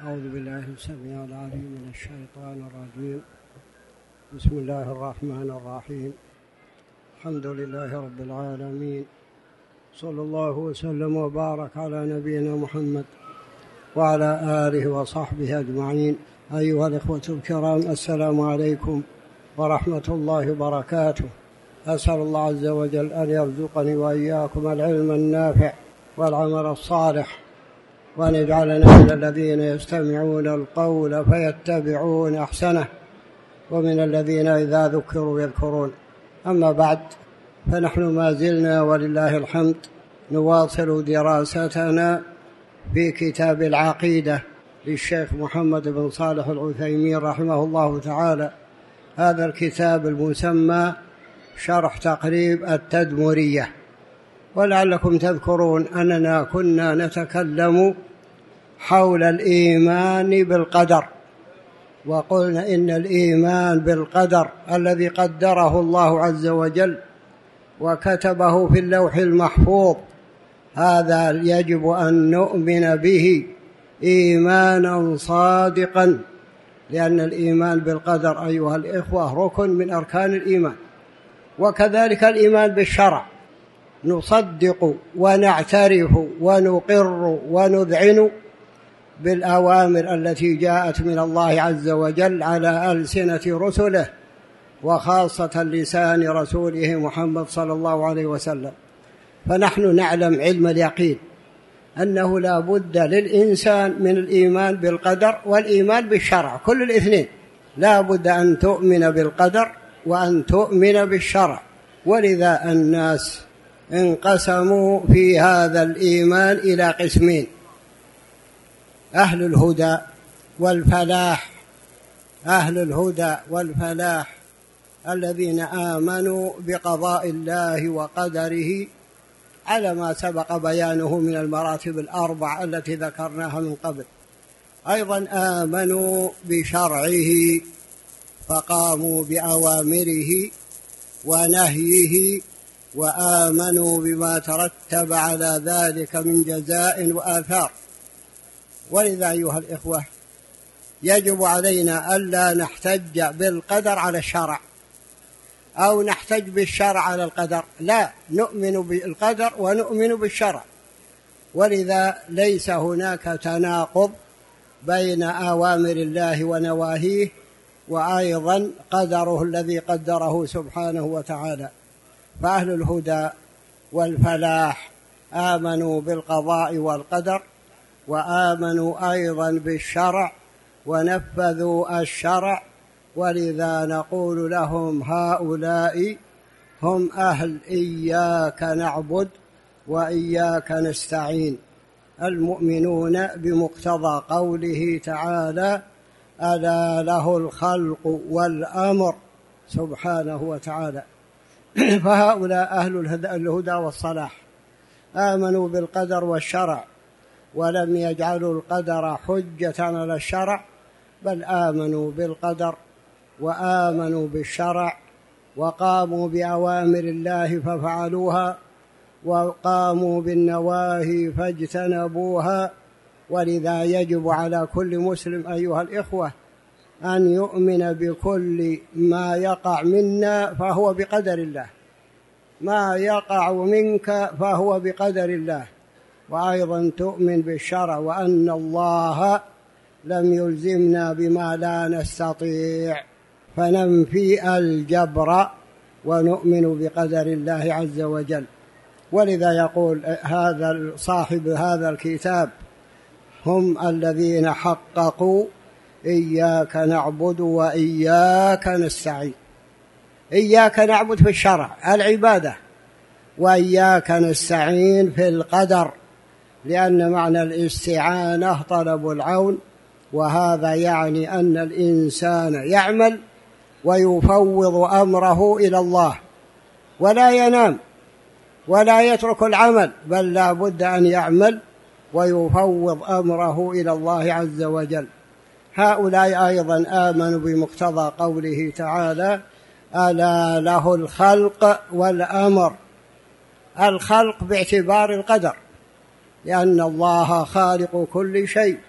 أعوذ بالله السميع العليم من الشيطان الرجيم. بسم الله الرحمن الرحيم. الحمد لله رب العالمين، صلى الله وسلم وبارك على نبينا محمد وعلى آله وصحبه أجمعين. أيها الإخوة الكرام، السلام عليكم ورحمة الله وبركاته. أسأل الله عز وجل أن يرزقني وإياكم العلم النافع والعمل الصالح، وأن يجعلنا من الذين يستمعون القول فيتبعون أحسنه، ومن الذين إذا ذكروا يذكرون. أما بعد، فنحن ما زلنا ولله الحمد نواصل دراستنا في كتاب العقيدة للشيخ محمد بن صالح العثيمين رحمه الله تعالى. هذا الكتاب المسمى شرح تقريب التدمرية. ولعلكم تذكرون أننا كنا نتكلم حول الإيمان بالقدر، وقلنا إن الإيمان بالقدر الذي قدره الله عز وجل وكتبه في اللوح المحفوظ، هذا يجب أن نؤمن به إيمانا صادقا، لأن الإيمان بالقدر أيها الإخوة ركن من أركان الإيمان. وكذلك الإيمان بالشرع، نصدق ونعترف ونقر ونذعن بالأوامر التي جاءت من الله عز وجل على ألسنة رسله، وخاصة لسان رسوله محمد صلى الله عليه وسلم. فنحن نعلم علم اليقين أنه لا بد للإنسان من الإيمان بالقدر والإيمان بالشرع، كل الاثنين لا بد أن تؤمن بالقدر وأن تؤمن بالشرع. ولذا الناس انقسموا في هذا الإيمان إلى قسمين: أهل الهدى والفلاح. أهل الهدى والفلاح الذين آمنوا بقضاء الله وقدره على ما سبق بيانه من المراتب الأربع التي ذكرناها من قبل. أيضا آمنوا بشرعه فقاموا بأوامره ونهيه، وآمنوا بما ترتب على ذلك من جزاء وآثار. ولذا أيها الإخوة، يجب علينا ألا نحتج بالقدر على الشرع أو نحتج بالشرع على القدر، لا، نؤمن بالقدر ونؤمن بالشرع. ولذا ليس هناك تناقض بين أوامر الله ونواهيه وأيضا قدره الذي قدره سبحانه وتعالى. فأهل الهدى والفلاح آمنوا بالقضاء والقدر، وآمنوا أيضا بالشرع ونفذوا الشرع. ولذا نقول لهم هؤلاء هم أهل إياك نعبد وإياك نستعين، المؤمنون بمقتضى قوله تعالى: ألا له الخلق والأمر سبحانه وتعالى. فهؤلاء أهل الهدى والصلاح آمنوا بالقدر والشرع، ولم يجعلوا القدر حجة على الشرع، بل آمنوا بالقدر وآمنوا بالشرع، وقاموا بأوامر الله ففعلوها، وقاموا بالنواهي فاجتنبوها. ولذا يجب على كل مسلم أيها الإخوة أن يؤمن بكل ما يقع منا فهو بقدر الله، ما يقع منك فهو بقدر الله. وأيضا تؤمن بالشرع، وأن الله لم يلزمنا بما لا نستطيع، فننفي الجبر ونؤمن بقدر الله عز وجل. ولذا يقول هذا صاحب هذا الكتاب: هم الذين حققوا إياك نعبد وإياك نستعين. إياك نعبد في الشرع العبادة، وإياك نستعين في القدر، لأن معنى الاستعانة طلب العون، وهذا يعني أن الإنسان يعمل ويفوض أمره إلى الله، ولا ينام ولا يترك العمل، بل لا بد أن يعمل ويفوض أمره إلى الله عز وجل. هؤلاء أيضا آمنوا بمقتضى قوله تعالى: ألا له الخلق والأمر. الخلق باعتبار القدر، لأن الله خالق كل شيء،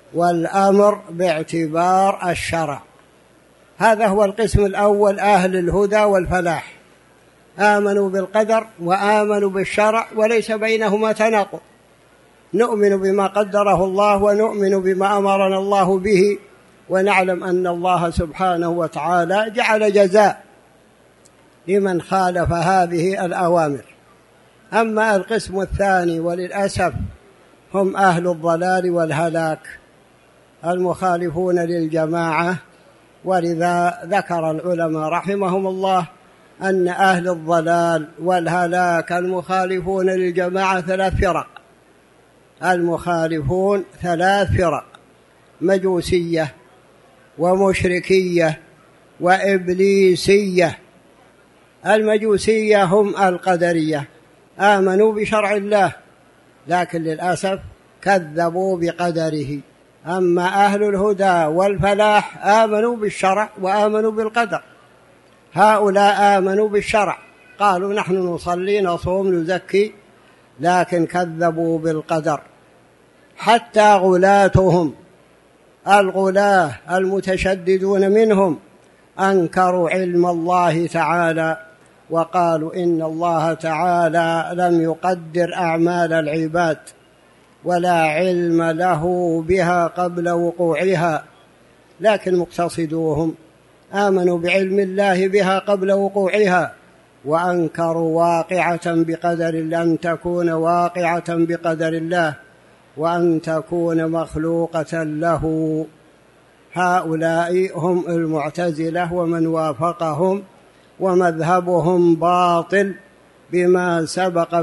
والأمر باعتبار الشرع. هذا هو القسم الأول، أهل الهدى والفلاح، آمنوا بالقدر وآمنوا بالشرع وليس بينهما تناقض. نؤمن بما قدره الله ونؤمن بما أمرنا الله به، ونعلم أن الله سبحانه وتعالى جعل جزاء لمن خالف هذه الأوامر. أما القسم الثاني وللأسف هم أهل الضلال والهلاك، المخالفون للجماعة. ولذا ذكر العلماء رحمهم الله أن أهل الضلال والهلاك المخالفون للجماعة 3 فرق. المخالفون 3 فرق: مجوسية ومشركية وإبليسية. المجوسية هم القدرية، آمنوا بشرع الله لكن للأسف كذبوا بقدره. أما أهل الهدى والفلاح آمنوا بالشرع وآمنوا بالقدر. هؤلاء آمنوا بالشرع، قالوا نحن نصلي نصوم نزكي، لكن كذبوا بالقدر. حتى غلاتهم الغلاة المتشددون منهم أنكروا علم الله تعالى، وقالوا إن الله تعالى لم يقدر أعمال العباد ولا علم له بها قبل وقوعها، لكن مقتصدوهم آمنوا بعلم الله بها قبل وقوعها، وأنكروا واقعة بقدر الله، أن تكون واقعة بقدر الله وأن تكون مخلوقة له. هؤلاء هم المعتزلة ومن وافقهم، ومذهبهم باطل بما سبق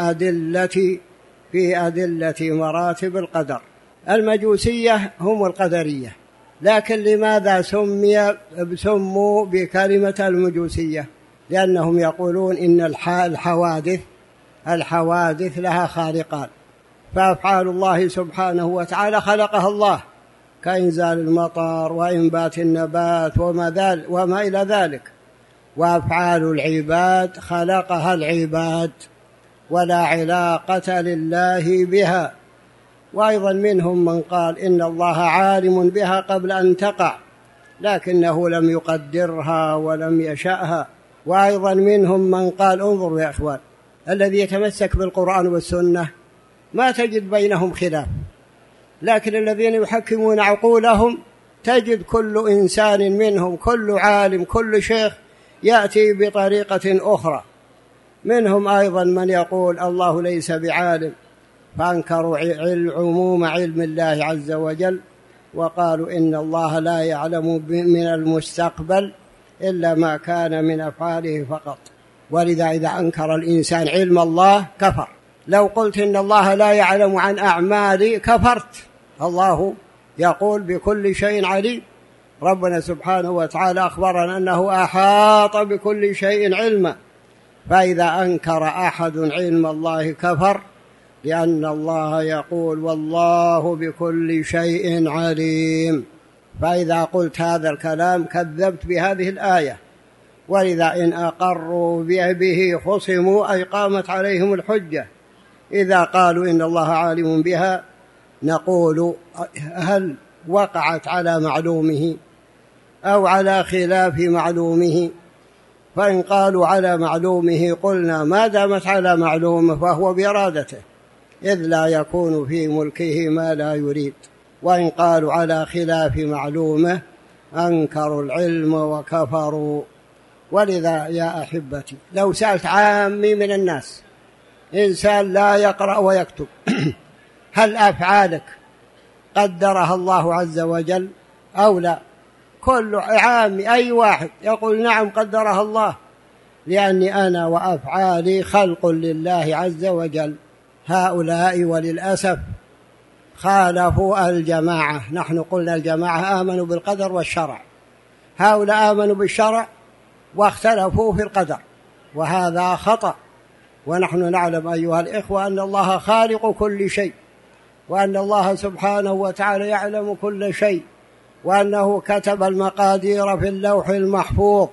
في أدلة مراتب القدر. المجوسية هم القدرية، لكن لماذا سموا بكلمة المجوسية؟ لأنهم يقولون إن الحوادث لها خالقان، فأفعال الله سبحانه وتعالى خلقها الله كإنزال المطر وإنبات النبات وما إلى ذلك، وأفعال العباد خلقها العباد ولا علاقة لله بها. وأيضا منهم من قال إن الله عالم بها قبل أن تقع لكنه لم يقدرها ولم يشأها. وأيضا منهم من قال، انظروا يا أخوان، الذي يتمسك بالقرآن والسنة ما تجد بينهم خلاف، لكن الذين يحكمون عقولهم تجد كل إنسان منهم، كل عالم كل شيخ يأتي بطريقة أخرى. منهم أيضا من يقول الله ليس بعالم، فأنكروا عموم علم الله عز وجل، وقالوا إن الله لا يعلم من المستقبل إلا ما كان من أفعاله فقط. ولذا إذا أنكر الإنسان علم الله كفر. لو قلت إن الله لا يعلم عن أعمالي كفرت. الله يقول بكل شيء عليم. ربنا سبحانه وتعالى أخبرنا أنه أحاط بكل شيء علما، فإذا أنكر أحد علم الله كفر، لأن الله يقول والله بكل شيء عليم. فإذا قلت هذا الكلام كذبت بهذه الآية. ولذا إن أقروا به خصموا أي قامت عليهم الحجة. إذا قالوا إن الله عالم بها نقول هل وقعت على معلومه أو على خلاف معلومه؟ فإن قالوا على معلومه قلنا ما دامت على معلومه فهو بإرادته، إذ لا يكون في ملكه ما لا يريد. وإن قالوا على خلاف معلومه أنكروا العلم وكفروا. ولذا يا أحبتي لو سألت عامي من الناس، إنسان لا يقرأ ويكتب، هل أفعالك قدرها الله عز وجل أو لا؟ كل عامي أي واحد يقول نعم قدرها الله، لأني أنا وأفعالي خلق لله عز وجل. هؤلاء وللأسف خالفوا الجماعة. نحن قلنا الجماعة آمنوا بالقدر والشرع، هؤلاء آمنوا بالشرع واختلفوا في القدر، وهذا خطأ. ونحن نعلم أيها الإخوة أن الله خالق كل شيء، وأن الله سبحانه وتعالى يعلم كل شيء، وأنه كتب المقادير في اللوح المحفوظ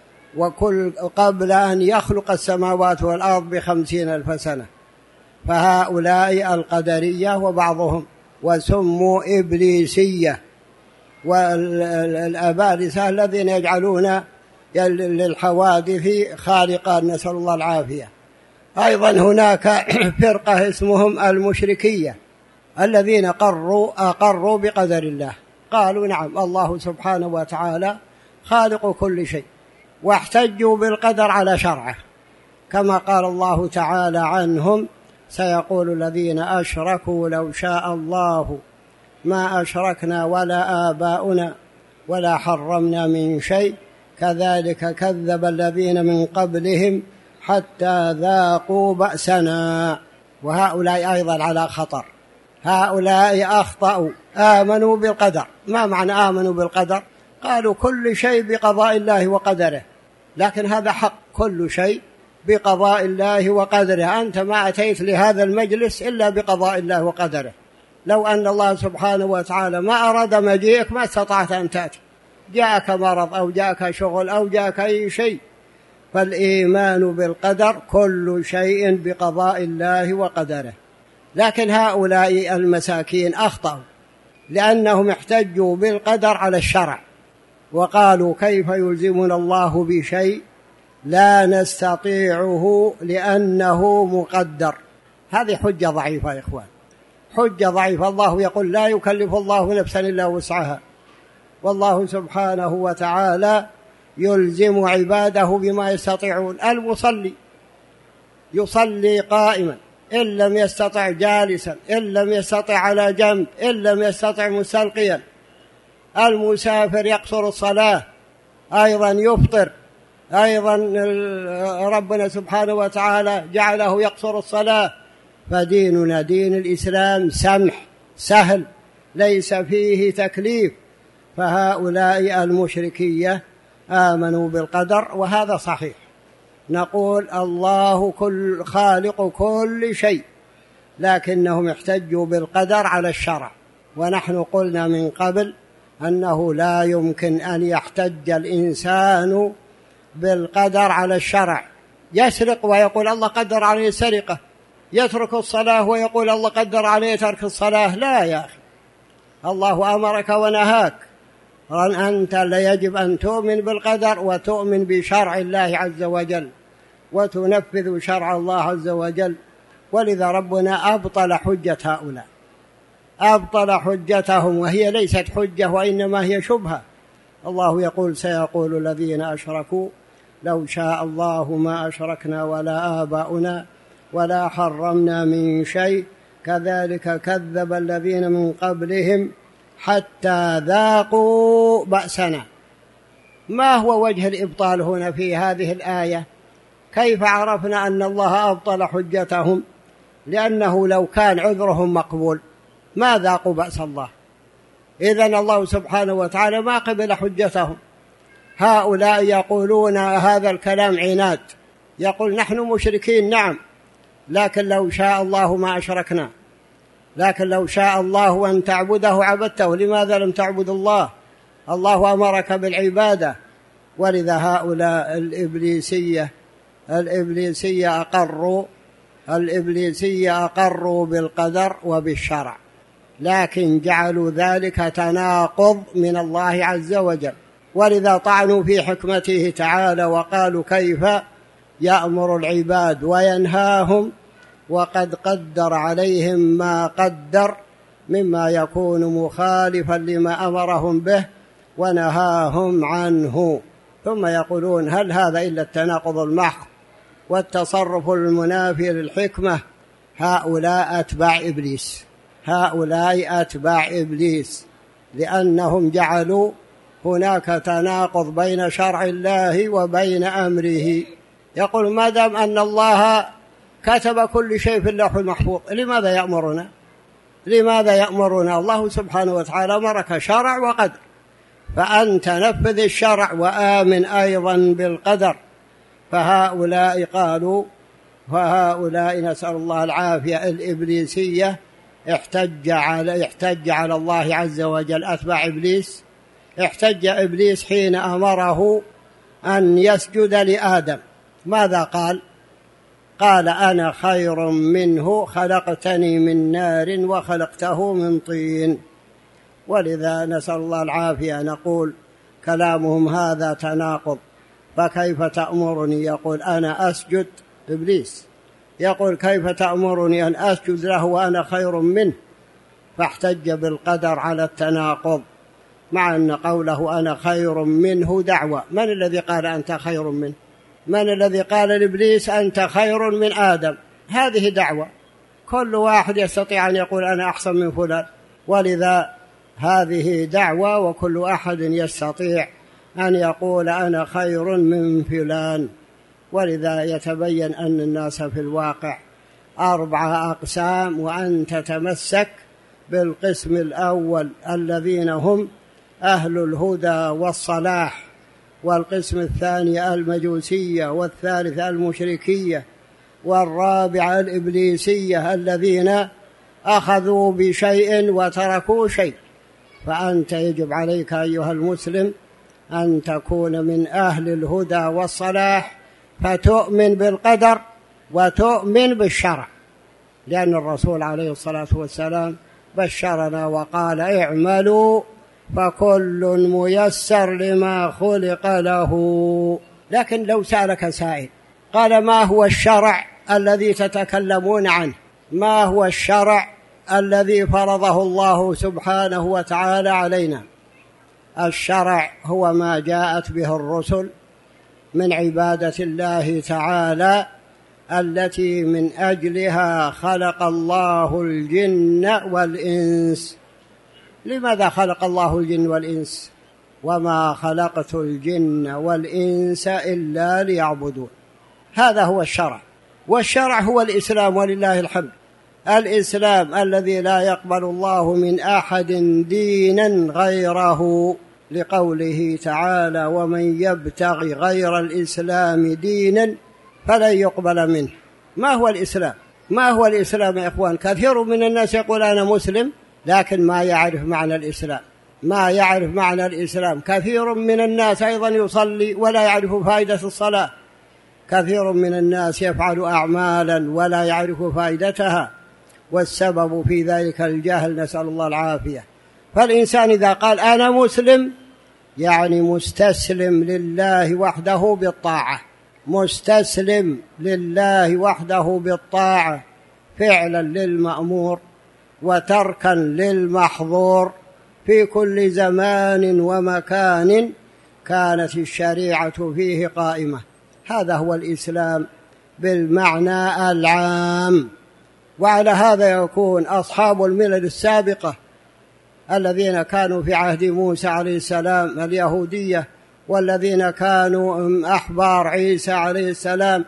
قبل أن يخلق السماوات والأرض ب50,000 سنة. فهؤلاء القدرية وبعضهم وسموا إبليسية، والأبالسة الذين يجعلون للحوادث خالقا، نسأل الله العافية. أيضا هناك فرقة اسمهم المشركية، الذين أقروا بقدر الله، قالوا نعم الله سبحانه وتعالى خالق كل شيء، واحتجوا بالقدر على شرعه، كما قال الله تعالى عنهم: سيقول الذين أشركوا لو شاء الله ما أشركنا ولا آباؤنا ولا حرمنا من شيء كذلك كذب الذين من قبلهم حتى ذاقوا بأسنا. وهؤلاء أيضا على خطر، هؤلاء أخطأوا، آمنوا بالقدر. ما معنى آمنوا بالقدر؟ قالوا كل شيء بقضاء الله وقدره، لكن هذا حق، كل شيء بقضاء الله وقدره. أنت ما أتيت لهذا المجلس إلا بقضاء الله وقدره. لو أن الله سبحانه وتعالى ما أراد مجيئك ما استطعت أن تأتي، جاءك مرض أو جاءك شغل أو جاءك أي شيء. فالإيمان بالقدر كل شيء بقضاء الله وقدره. لكن هؤلاء المساكين أخطأوا، لأنهم احتجوا بالقدر على الشرع، وقالوا كيف يلزمنا الله بشيء لا نستطيعه لأنه مقدر. هذه حجة ضعيفة يا إخوان، حجة ضعيفة. الله يقول لا يكلف الله نفسا إلا وسعها، والله سبحانه وتعالى يلزم عباده بما يستطيعون. المصلي يصلي قائما، إن لم يستطع جالسا، إن لم يستطع على جنب، إن لم يستطع مستلقيا. المسافر يقصر الصلاة، أيضا يفطر، أيضا ربنا سبحانه وتعالى جعله يقصر الصلاة. فديننا دين الإسلام سمح سهل، ليس فيه تكليف. فهؤلاء المشركية آمنوا بالقدر، وهذا صحيح. نقول الله خالق كل شيء، لكنهم احتجوا بالقدر على الشرع. ونحن قلنا من قبل أنه لا يمكن أن يحتج الإنسان بالقدر على الشرع. يسرق ويقول الله قدر عليه السرقة، يترك الصلاة ويقول الله قدر عليه ترك الصلاة. لا يا أخي، الله أمرك ونهاك. أنت لا يجب أن تؤمن بالقدر وتؤمن بشرع الله عز وجل وتنفذ شرع الله عز وجل. ولذا ربنا أبطل حجة هؤلاء، أبطل حجتهم، وهي ليست حجة وإنما هي شبهة. الله يقول سيقول الذين أشركوا لو شاء الله ما أشركنا ولا آباؤنا ولا حرمنا من شيء كذلك كذب الذين من قبلهم حتى ذاقوا بأسنا. ما هو وجه الإبطال هنا في هذه الآية؟ كيف عرفنا أن الله أبطل حجتهم؟ لأنه لو كان عذرهم مقبول ما ذاقوا بأس الله، إذن الله سبحانه وتعالى ما قبل حجتهم. هؤلاء يقولون هذا الكلام عناد، يقول نحن مشركين نعم، لكن لو شاء الله ما أشركنا، لكن لو شاء الله أن تعبده عبدته، لماذا لم تعبد الله؟ الله أمرك بالعبادة. ولذا هؤلاء الإبليسية أقروا بالقدر وبالشرع، لكن جعلوا ذلك تناقض من الله عز وجل. ولذا طعنوا في حكمته تعالى وقالوا كيف يأمر العباد وينهاهم وقد قدر عليهم ما قدر مما يكون مخالفا لما أمرهم به ونهاهم عنه. ثم يقولون هل هذا إلا التناقض المحض والتصرف المنافي للحكمة؟ هؤلاء أتباع إبليس، لأنهم جعلوا هناك تناقض بين شرع الله وبين أمره. يقول ما دام أن الله كتب كل شيء في اللوح المحفوظ لماذا يأمرنا؟ الله سبحانه وتعالى أمرك شرع وقدر، فأنت نفذ الشرع وآمن أيضا بالقدر. فهؤلاء نسأل الله العافية الإبليسية احتج على الله عز وجل. أتباع إبليس، احتج إبليس حين أمره أن يسجد لآدم، ماذا قال؟ قال أنا خير منه خلقتني من نار وخلقته من طين. ولذا نسأل الله العافية. نقول كلامهم هذا تناقض، فكيف تأمرني؟ يقول أنا أسجد، إبليس يقول كيف تأمرني أن أسجد له وأنا خير منه؟ فاحتج بالقدر على التناقض، مع أن قوله أنا خير منه دعوة. من الذي قال أنت خير منه؟ من الذي قال لإبليس أنت خير من آدم؟ هذه دعوة، كل واحد يستطيع أن يقول أنا أحسن من فلان، ولذا هذه دعوة، وكل أحد يستطيع أن يقول أنا خير من فلان. ولذا يتبين أن الناس في الواقع 4 أقسام، وأن تتمسك بالقسم الأول الذين هم أهل الهدى والصلاح، والقسم الثاني المجوسية، والثالث المشركية، والرابع الإبليسية الذين أخذوا بشيء وتركوا شيء. فأنت يجب عليك أيها المسلم أن تكون من أهل الهدى والصلاح، فتؤمن بالقدر وتؤمن بالشرع، لأن الرسول عليه الصلاة والسلام بشرنا وقال اعملوا فكل ميسر لما خلق له. لكن لو سألك سائل قال ما هو الشرع الذي تتكلمون عنه؟ ما هو الشرع الذي فرضه الله سبحانه وتعالى علينا؟ الشرع هو ما جاءت به الرسل من عبادة الله تعالى، التي من أجلها خلق الله الجن والإنس. لماذا خلق الله الجن والإنس؟ وما خلقت الجن والإنس إلا ليعبدون. هذا هو الشرع، والشرع هو الإسلام، ولله الحمد. الإسلام الذي لا يقبل الله من أحد دينا غيره، لقوله تعالى ومن يبتغي غير الإسلام دينا فلن يقبل منه. ما هو الإسلام؟ ما هو الإسلام يا إخوان؟ كثير من الناس يقول أنا مسلم، لكن ما يعرف معنى الإسلام، ما يعرف معنى الإسلام. كثير من الناس أيضا يصلي ولا يعرف فائدة الصلاة. كثير من الناس يفعل أعمالا ولا يعرف فائدتها، والسبب في ذلك الجهل، نسأل الله العافية. فالإنسان إذا قال أنا مسلم يعني مستسلم لله وحده بالطاعة، مستسلم لله وحده بالطاعة، فعلا للمأمور وتركا للمحظور في كل زمان ومكان كانت الشريعة فيه قائمة. هذا هو الإسلام بالمعنى العام. وعلى هذا يكون أصحاب الملل السابقة الذين كانوا في عهد موسى عليه السلام اليهودية، والذين كانوا أحبار عيسى عليه السلام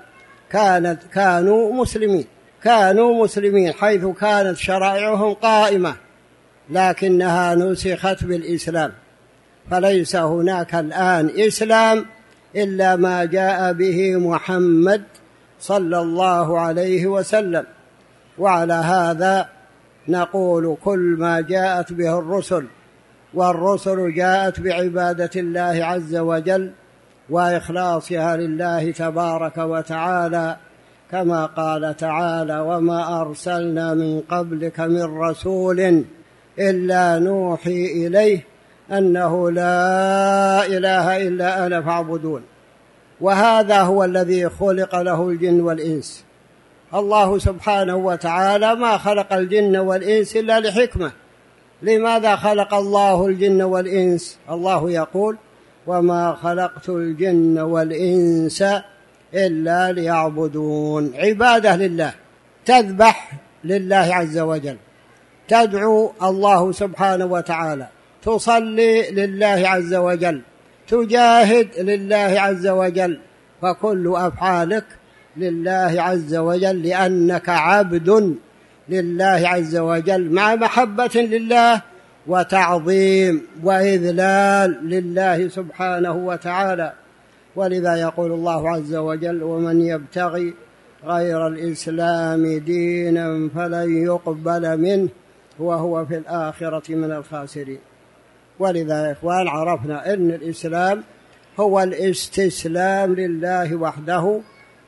كانوا مسلمين حيث كانت شرائعهم قائمة، لكنها نسخت بالإسلام. فليس هناك الآن إسلام إلا ما جاء به محمد صلى الله عليه وسلم. وعلى هذا نقول كل ما جاءت به الرسل، والرسل جاءت بعبادة الله عز وجل وإخلاصها لله تبارك وتعالى، كما قال تعالى وما أرسلنا من قبلك من رسول إلا نوحي إليه أنه لا إله إلا أنا فاعبدون. وهذا هو الذي خلق له الجن والإنس. الله سبحانه وتعالى ما خلق الجن والإنس إلا لحكمة. لماذا خلق الله الجن والإنس؟ الله يقول وما خلقت الجن والإنس إلا ليعبدون. عبادة لله، تذبح لله عز وجل، تدعو الله سبحانه وتعالى، تصلي لله عز وجل، تجاهد لله عز وجل، فكل أفعالك لله عز وجل، لأنك عبد لله عز وجل مع محبة لله وتعظيم وإذلال لله سبحانه وتعالى. ولذا يقول الله عز وجل ومن يبتغي غير الإسلام دينا فلن يقبل منه وهو في الآخرة من الخاسرين. ولذا يا إخوان عرفنا أن الإسلام هو الاستسلام لله وحده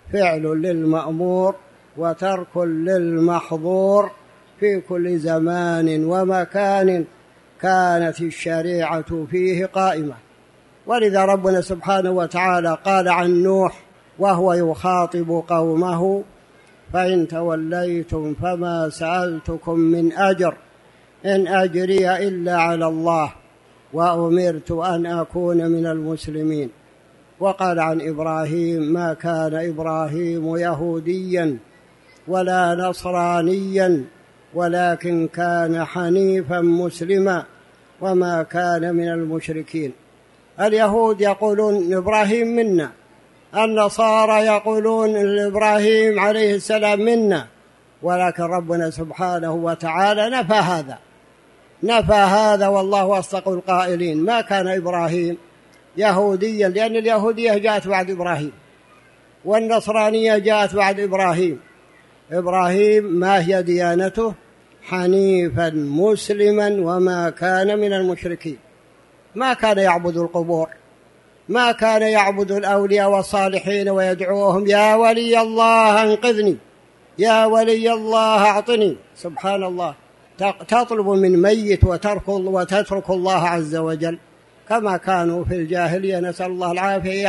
فعل للمأمور وترك للمحظور في كل زمان ومكان كانت الشريعة فيه قائمة. ولذا ربنا سبحانه وتعالى قال عن نوح وهو يخاطب قومه: فإن توليتم فما سألتكم من أجر إن أجري إلا على الله وأمرت أن أكون من المسلمين. وقال عن إبراهيم: ما كان إبراهيم يهوديا ولا نصرانيا ولكن كان حنيفا مسلما وما كان من المشركين. اليهود يقولون إبراهيم منا، النصارى يقولون إبراهيم عليه السلام منا، ولكن ربنا سبحانه وتعالى نفى هذا والله أصدق القائلين. ما كان إبراهيم يهوديا، لأن اليهودية جاءت بعد إبراهيم والنصرانية جاءت بعد إبراهيم. إبراهيم ما هي ديانته؟ حنيفا مسلما وما كان من المشركين. ما كان يعبد القبور، ما كان يعبد الأولياء والصالحين ويدعوهم: يا ولي الله أنقذني، يا ولي الله أعطني. سبحان الله، تطلب من ميت وتترك الله عز وجل، كما كانوا في الجاهلية نسأل الله العافية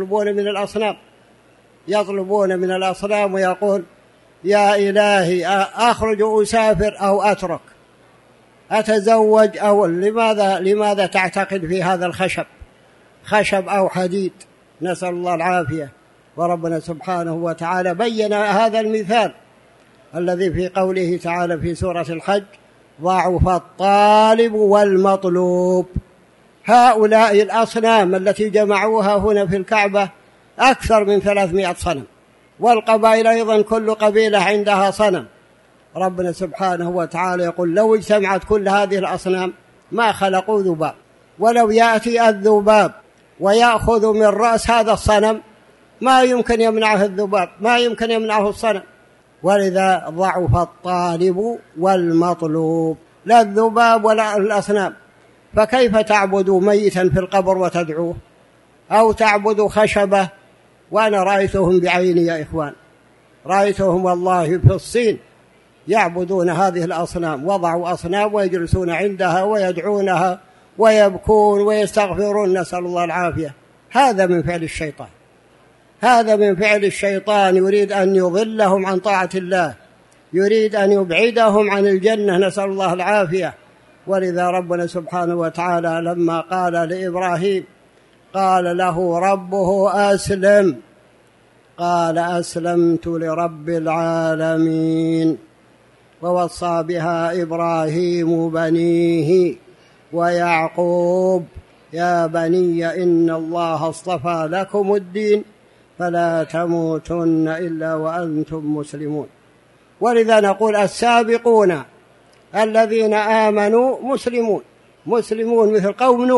يطلبون من الأصنام ويقول: يا إلهي أخرج أسافر أو أترك، أتزوج أو لماذا تعتقد في هذا خشب أو حديد؟ نسأل الله العافية. وربنا سبحانه وتعالى بين هذا المثال الذي في قوله تعالى في سورة الحج: ضعف الطالب والمطلوب. هؤلاء الأصنام التي جمعوها هنا في الكعبة أكثر من 300 صنم، والقبائل أيضا كل قبيلة عندها صنم. ربنا سبحانه وتعالى يقول: لو اجتمعت كل هذه الأصنام ما خلقوا ذباب، ولو يأتي الذباب ويأخذ من رأس هذا الصنم ما يمكن يمنعه الذباب، ما يمكن يمنعه الصنم. ولذا ضعف الطالب والمطلوب، لا الذباب ولا الأصنام. فكيف تعبد ميتا في القبر وتدعوه، أو تعبد خشبة؟ وأنا رأيتهم بعيني يا إخوان، رأيتهم والله في الصين يعبدون هذه الأصنام، وضعوا أصنام ويجلسون عندها ويدعونها ويبكون ويستغفرون، نسأل الله العافية. هذا من فعل الشيطان، هذا من فعل الشيطان، يريد أن يضلهم عن طاعة الله، يريد أن يبعدهم عن الجنة، نسأل الله العافية. ولذا ربنا سبحانه وتعالى لما قال لإبراهيم قال له ربه أسلم، قال أسلمت لرب العالمين. ووصى بها إبراهيم بنيه ويعقوب: يا بني إن الله اصطفى لكم الدين فلا تموتن إلا وأنتم مسلمون. ولذا نقول السابقون الذين آمنوا مسلمون مثل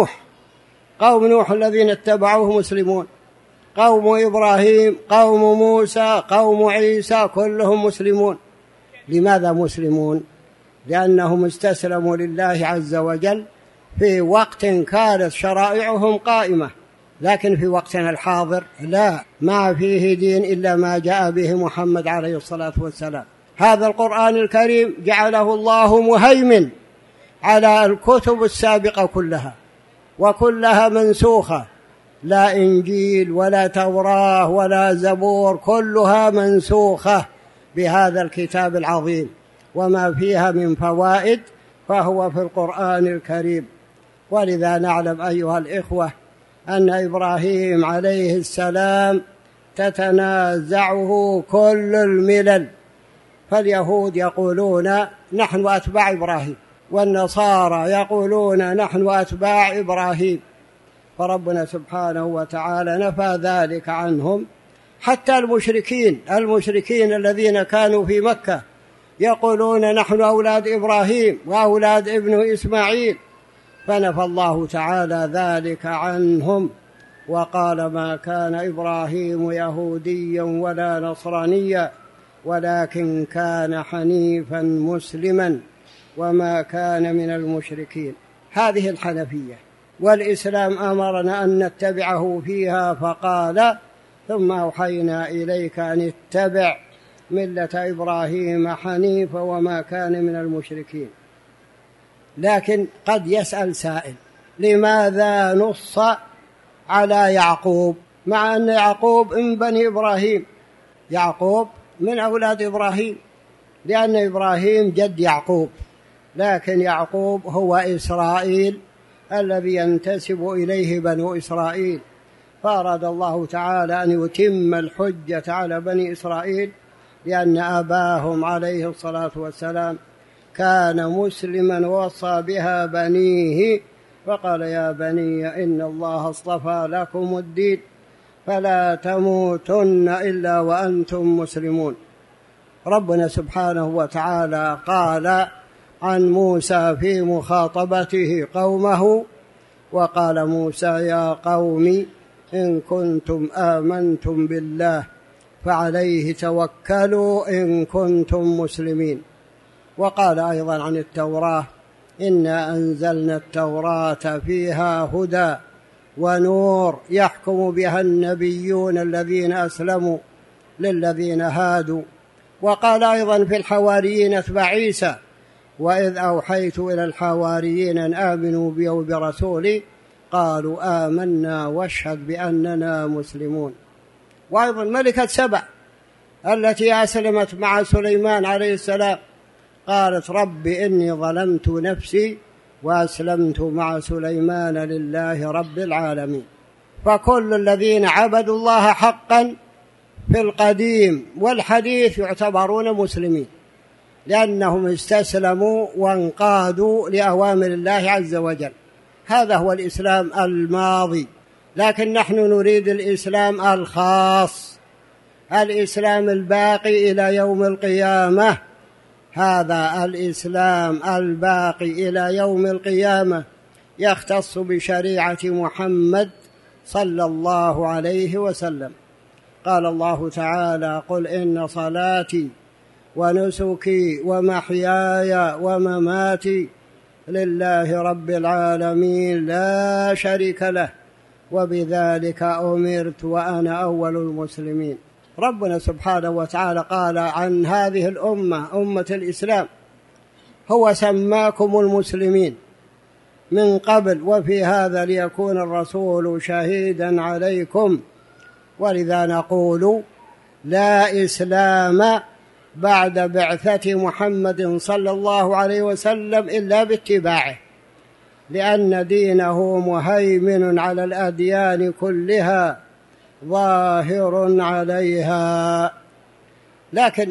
قوم نوح الذين اتبعوه مسلمون، قوم إبراهيم، قوم موسى، قوم عيسى، كلهم مسلمون. لماذا مسلمون؟ لأنهم استسلموا لله عز وجل في وقت كانت شرائعهم قائمة، لكن في وقتنا الحاضر لا، ما فيه دين إلا ما جاء به محمد عليه الصلاة والسلام. هذا القرآن الكريم جعله الله مهيمن على الكتب السابقة كلها، وكلها منسوخة، لا إنجيل ولا توراة ولا زبور، كلها منسوخة بهذا الكتاب العظيم، وما فيها من فوائد فهو في القرآن الكريم. ولذا نعلم أيها الإخوة أن إبراهيم عليه السلام تتنازعه كل الملل، فاليهود يقولون نحن أتباع إبراهيم، والنصارى يقولون نحن أتباع إبراهيم، فربنا سبحانه وتعالى نفى ذلك عنهم. حتى المشركين الذين كانوا في مكة يقولون نحن أولاد إبراهيم وأولاد ابن إسماعيل، فنفى الله تعالى ذلك عنهم وقال: ما كان إبراهيم يهوديا ولا نصرانيا ولكن كان حنيفا مسلما وما كان من المشركين. هذه الحنفية، والإسلام أمرنا أن نتبعه فيها، فقال: ثم أوحينا إليك أن اتبع ملة إبراهيم حنيفا وما كان من المشركين. لكن قد يسأل سائل: لماذا نص على يعقوب مع أن يعقوب من بني إبراهيم؟ يعقوب من أولاد إبراهيم، لأن إبراهيم جد يعقوب، لكن يعقوب هو إسرائيل الذي ينتسب إليه بنو إسرائيل، فأراد الله تعالى أن يتم الحجة على بني إسرائيل، لأن أباهم عليه الصلاة والسلام كان مسلما ووصى بها بنيه، فقال: يا بني إن الله اصطفى لكم الدين فلا تموتن إلا وأنتم مسلمون. ربنا سبحانه وتعالى قال عن موسى في مخاطبته قومه: وقال موسى يا قوم إن كنتم آمنتم بالله فعليه توكلوا إن كنتم مسلمين. وقال أيضا عن التوراة: إنا أنزلنا التوراة فيها هدى ونور يحكم بها النبيون الذين أسلموا للذين هادوا. وقال أيضا في الحواريين اتبع عيسى: وإذ أوحيت إلى الحواريين أن آمنوا بي وبرسولي قالوا آمنا واشهد بأننا مسلمون. وأيضا ملكة سبع التي أسلمت مع سليمان عليه السلام قالت: رب إني ظلمت نفسي وأسلمت مع سليمان لله رب العالمين. فكل الذين عبدوا الله حقا في القديم والحديث يعتبرون مسلمين، لأنهم استسلموا وانقادوا لأوامر الله عز وجل. هذا هو الإسلام الماضي، لكن نحن نريد الإسلام الخاص، الإسلام الباقي إلى يوم القيامة. هذا الإسلام الباقي إلى يوم القيامة يختص بشريعة محمد صلى الله عليه وسلم. قال الله تعالى: قل إن صلاتي ونسكي ومحياي ومماتي لله رب العالمين لا شريك له وبذلك أمرت وأنا أول المسلمين. ربنا سبحانه وتعالى قال عن هذه الأمة، أمة الإسلام: هو سماكم المسلمين من قبل وفي هذا ليكون الرسول شهيدا عليكم، ولذا نقول لا إسلام بعد بعثة محمد صلى الله عليه وسلم إلا باتباعه، لأن دينه مهيمن على الأديان كلها ظاهر عليها. لكن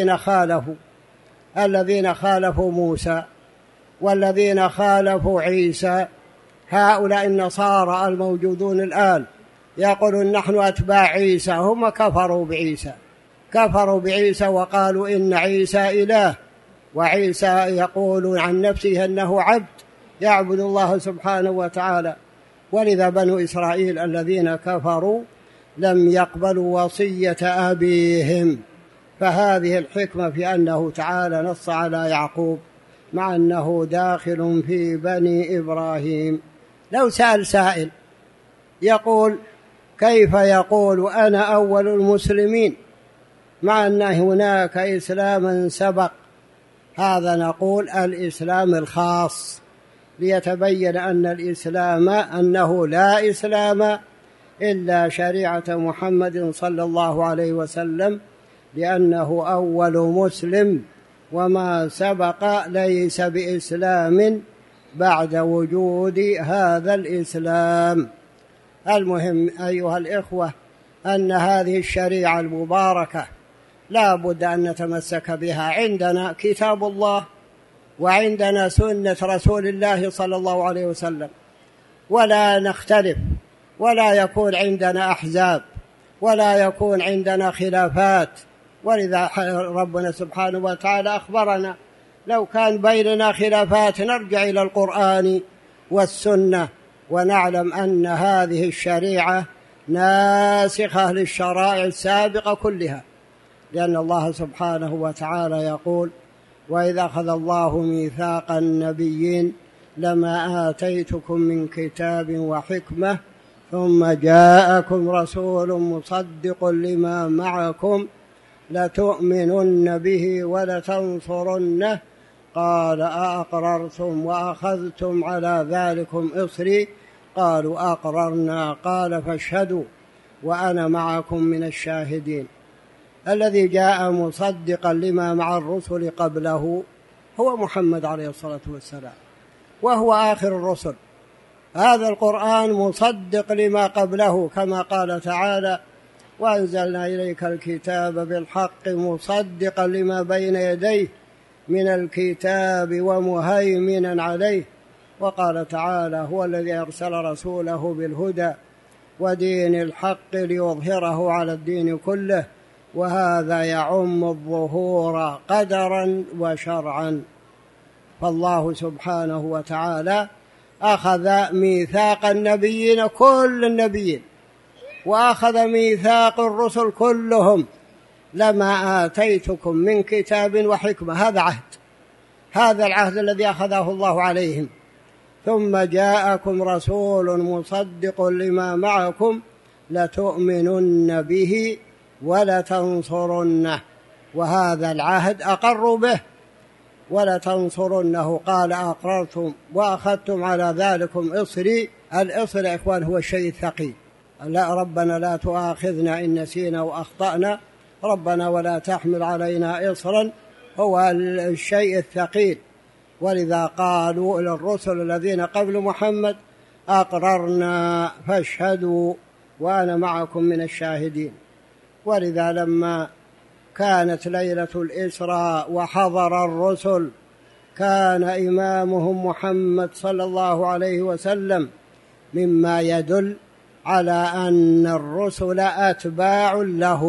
الذين خالفوا موسى والذين خالفوا عيسى، هؤلاء النصارى الموجودون الآن يقولون نحن أتباع عيسى، هم كفروا بعيسى وقالوا إن عيسى إله، وعيسى يقول عن نفسه أنه عبد يعبد الله سبحانه وتعالى. ولذا بنو إسرائيل الذين كفروا لم يقبلوا وصية أبيهم. فهذه الحكمة في أنه تعالى نص على يعقوب مع أنه داخل في بني إبراهيم. لو سأل سائل يقول: كيف يقول أنا أول المسلمين مع أن هناك إسلاما سبق؟ هذا نقول الإسلام الخاص، ليتبين أن الإسلام أنه لا إسلام إلا شريعة محمد صلى الله عليه وسلم، لأنه أول مسلم، وما سبق ليس بإسلام بعد وجود هذا الإسلام. المهم أيها الإخوة أن هذه الشريعة المباركة لا بد أن نتمسك بها. عندنا كتاب الله وعندنا سنة رسول الله صلى الله عليه وسلم، ولا نختلف، ولا يكون عندنا أحزاب، ولا يكون عندنا خلافات. ولذا ربنا سبحانه وتعالى أخبرنا: لو كان بيننا خلافات نرجع إلى القرآن والسنة، ونعلم أن هذه الشريعة ناسخة للشرائع السابقة كلها، لأن الله سبحانه وتعالى يقول: وإذا أخذ الله ميثاق النبيين لما آتيتكم من كتاب وحكمة ثم جاءكم رسول مصدق لما معكم لتؤمنن به ولتنصرنه قال أأقررتم وأخذتم على ذلكم إصري قالوا أقررنا قال فاشهدوا وأنا معكم من الشاهدين. الذي جاء مصدقا لما مع الرسل قبله هو محمد عليه الصلاة والسلام، وهو آخر الرسل. هذا القرآن مصدق لما قبله، كما قال تعالى: وأنزلنا إليك الكتاب بالحق مصدقا لما بين يديه من الكتاب ومهيمنا عليه. وقال تعالى: هو الذي أرسل رسوله بالهدى ودين الحق ليظهره على الدين كله، وهذا يعم الظهور قدرا وشرعا. فالله سبحانه وتعالى أخذ ميثاق النبيين كل النبيين، وأخذ ميثاق الرسل كلهم: لما آتيتكم من كتاب وحكمة. هذا عهد، هذا العهد الذي أخذه الله عليهم. ثم جاءكم رسول مصدق لما معكم لتؤمنن به ولتنصرنه، وهذا العهد أقروا به. ولتنصرنه قال أقررتم وأخذتم على ذلكم إصري. الإصر يا إخوان هو الشيء الثقيل. لا ربنا لا تؤاخذنا إن نسينا وأخطأنا، ربنا ولا تحمل علينا إصرا، هو الشيء الثقيل. ولذا قالوا إلى الرسل الذين قبل محمد: أقررنا فاشهدوا وأنا معكم من الشاهدين. ولذا لما كانت ليلة الإسراء وحضر الرسل كان إمامهم محمد صلى الله عليه وسلم، مما يدل على أن الرسل أتباع له.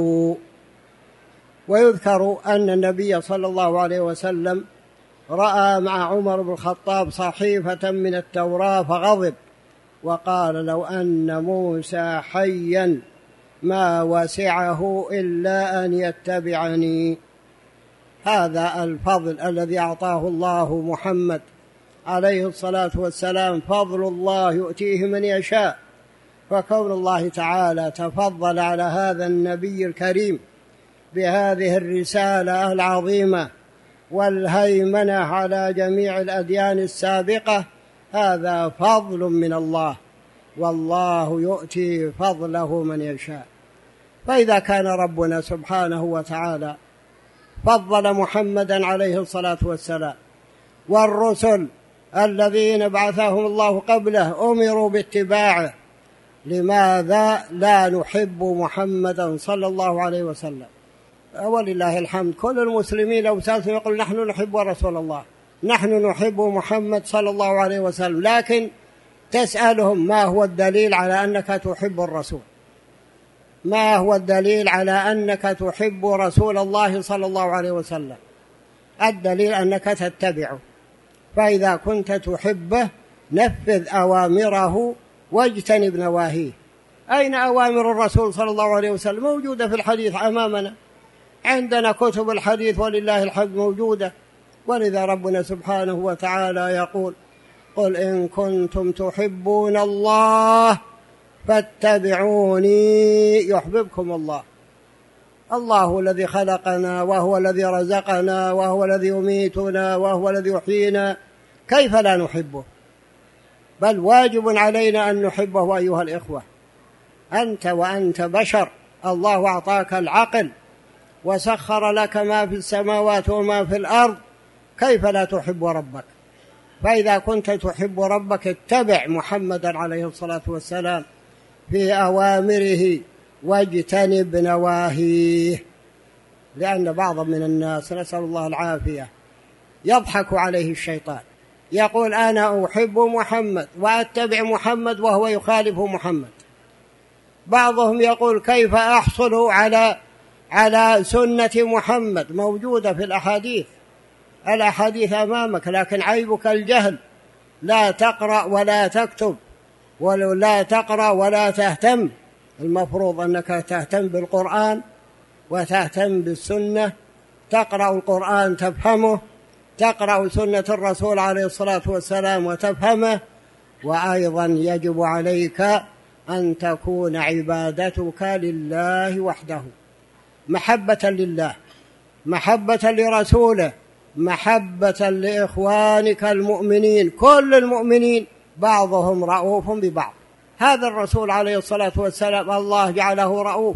ويذكر أن النبي صلى الله عليه وسلم رأى مع عمر بن الخطاب صحيفة من التوراة فغضب وقال: لو أن موسى حيا ما وسعه إلا أن يتبعني. هذا الفضل الذي أعطاه الله محمد عليه الصلاة والسلام، فضل الله يؤتيه من يشاء. فكون الله تعالى تفضل على هذا النبي الكريم بهذه الرسالة العظيمة والهيمنة على جميع الأديان السابقة، هذا فضل من الله، والله يؤتي فضله من يشاء. فإذا كان ربنا سبحانه وتعالى فضل محمدا عليه الصلاة والسلام والرسل الذين بعثهم الله قبله أمروا باتباعه، لماذا لا نحب محمدا صلى الله عليه وسلم؟ ولله الحمد كل المسلمين لو سألتم يقول: نحن نحب رسول الله، نحن نحب محمد صلى الله عليه وسلم. لكن تسألهم: ما هو الدليل على أنك تحب الرسول؟ ما هو الدليل على أنك تحب رسول الله صلى الله عليه وسلم؟ الدليل أنك تتبعه. فإذا كنت تحبه نفذ أوامره واجتنب نواهيه. أين أوامر الرسول صلى الله عليه وسلم؟ موجودة في الحديث أمامنا، عندنا كتب الحديث ولله الحمد موجودة. ولذا ربنا سبحانه وتعالى يقول: قل إن كنتم تحبون الله فاتبعوني يحببكم الله. الله الذي خلقنا، وهو الذي رزقنا، وهو الذي يميتنا، وهو الذي يحيينا، كيف لا نحبه؟ بل واجب علينا أن نحبه. أيها الإخوة، وأنت بشر، الله أعطاك العقل وسخر لك ما في السماوات وما في الأرض، كيف لا تحب ربك؟ فإذا كنت تحب ربك اتبع محمدا عليه الصلاة والسلام في أوامره واجتنب نواهيه. لأن بعض من الناس، نسأل الله العافية، يضحك عليه الشيطان، يقول: أنا أحب محمد وأتبع محمد وهو يخالف محمد. بعضهم يقول: كيف أحصل على سنة محمد؟ موجودة في الأحاديث أمامك، لكن عيبك الجهل، لا تقرأ ولا تكتب، ولا تقرأ ولا تهتم. المفروض أنك تهتم بالقرآن وتهتم بالسنة، تقرأ القرآن تفهمه، تقرأ سنة الرسول عليه الصلاة والسلام وتفهمه. وأيضا يجب عليك أن تكون عبادتك لله وحده، محبة لله، محبة لرسوله، محبة لإخوانك المؤمنين. كل المؤمنين بعضهم رؤوف ببعض. هذا الرسول عليه الصلاة والسلام الله جعله رؤوف،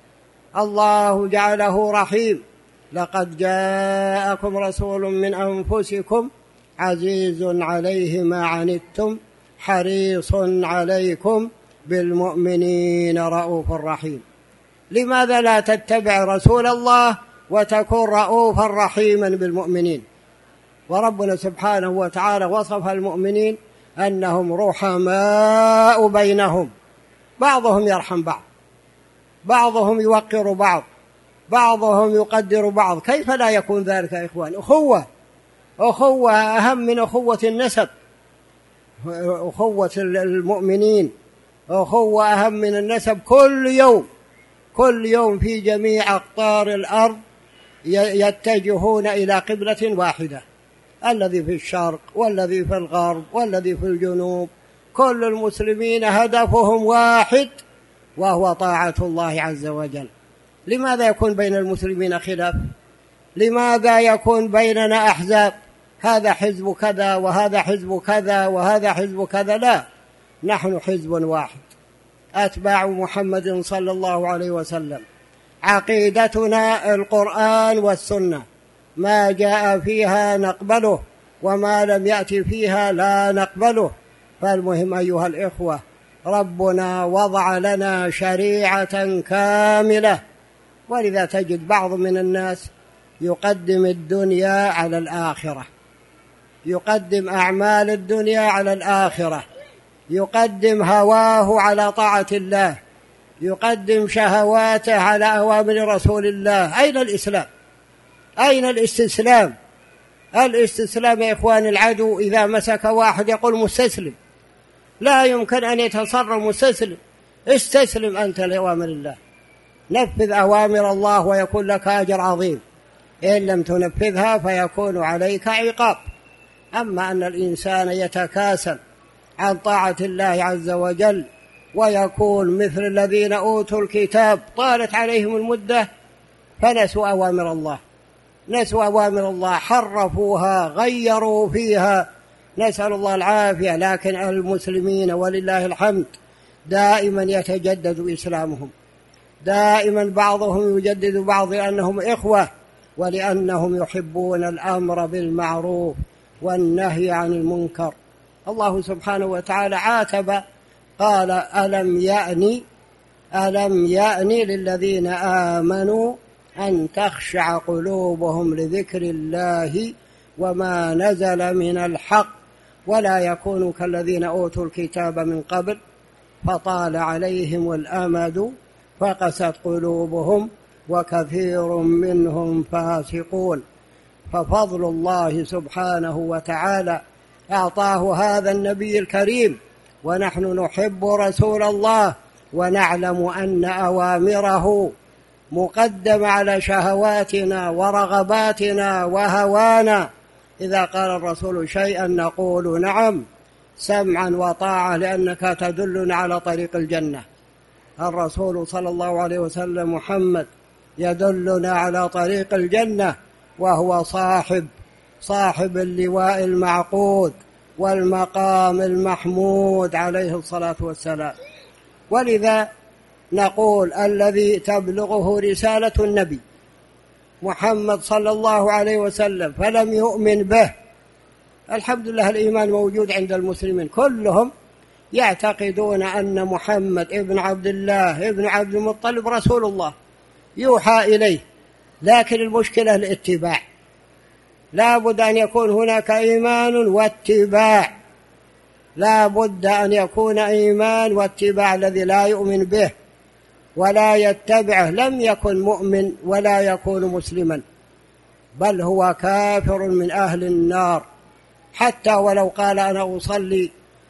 الله جعله رحيم. لقد جاءكم رسول من أنفسكم عزيز عليه ما عنتم حريص عليكم بالمؤمنين رؤوف رحيم. لماذا لا تتبع رسول الله وتكون رؤوفا رحيما بالمؤمنين؟ وربنا سبحانه وتعالى وصف المؤمنين أنهم رحماء بينهم، بعضهم يرحم بعض، بعضهم يوقر بعض، بعضهم يقدر بعض. كيف لا يكون ذلك يا إخوان؟ أخوة أهم من أخوة النسب، أخوة المؤمنين أخوة أهم من النسب. كل يوم في جميع أقطار الأرض يتجهون إلى قبلة واحدة، الذي في الشرق والذي في الغرب والذي في الجنوب، كل المسلمين هدفهم واحد وهو طاعة الله عز وجل. لماذا يكون بين المسلمين خلاف؟ لماذا يكون بيننا أحزاب؟ هذا حزب كذا وهذا حزب كذا وهذا حزب كذا. لا، نحن حزب واحد، أتباع محمد صلى الله عليه وسلم. عقيدتنا القرآن والسنة، ما جاء فيها نقبله وما لم يأتي فيها لا نقبله. فالمهم أيها الإخوة، ربنا وضع لنا شريعة كاملة، ولذا تجد بعض من الناس يقدم الدنيا على الآخرة، يقدم أعمال الدنيا على الآخرة، يقدم هواه على طاعة الله، يقدم شهواته على أوامر رسول الله. أين الإسلام؟ أين الاستسلام؟ الاستسلام يا إخوان، العدو إذا مسك واحد يقول مستسلم، لا يمكن أن يتصرف مستسلم. استسلم أنت لأوامر الله، نفذ أوامر الله ويكون لك أجر عظيم، إن لم تنفذها فيكون عليك عقاب. أما أن الإنسان يتكاسل عن طاعة الله عز وجل ويكون مثل الذين أوتوا الكتاب طالت عليهم المدة فنسوا أوامر الله، نسوا أوامر الله، حرفوها، غيروا فيها، نسأل الله العافية. لكن المسلمين ولله الحمد دائما يتجدد إسلامهم، دائما بعضهم يجدد بعض لأنهم إخوة ولأنهم يحبون الأمر بالمعروف والنهي عن المنكر. الله سبحانه وتعالى عاتب قال: ألم يأن للذين آمنوا أن تخشع قلوبهم لذكر الله وما نزل من الحق ولا يكونوا كالذين أوتوا الكتاب من قبل فطال عليهم الأمد فقست قلوبهم وكثير منهم فاسقون. ففضل الله سبحانه وتعالى أعطاه هذا النبي الكريم، ونحن نحب رسول الله ونعلم أن أوامره مقدمة على شهواتنا ورغباتنا وهوانا. إذا قال الرسول شيئا نقول نعم سمعا وطاعة لأنك تدلنا على طريق الجنة. الرسول صلى الله عليه وسلم محمد يدلنا على طريق الجنة، وهو صاحب اللواء المعقود والمقام المحمود عليه الصلاة والسلام. ولذا نقول الذي تبلغه رسالة النبي محمد صلى الله عليه وسلم فلم يؤمن به، الحمد لله الإيمان موجود عند المسلمين، كلهم يعتقدون أن محمد ابن عبد الله ابن عبد المطلب رسول الله يوحى إليه. لكن المشكلة الاتباع، لا بد أن يكون هناك إيمان واتباع، لا بد أن يكون إيمان واتباع. الذي لا يؤمن به ولا يتبعه لم يكن مؤمن ولا يكون مسلما، بل هو كافر من أهل النار، حتى ولو قال أنا أصلي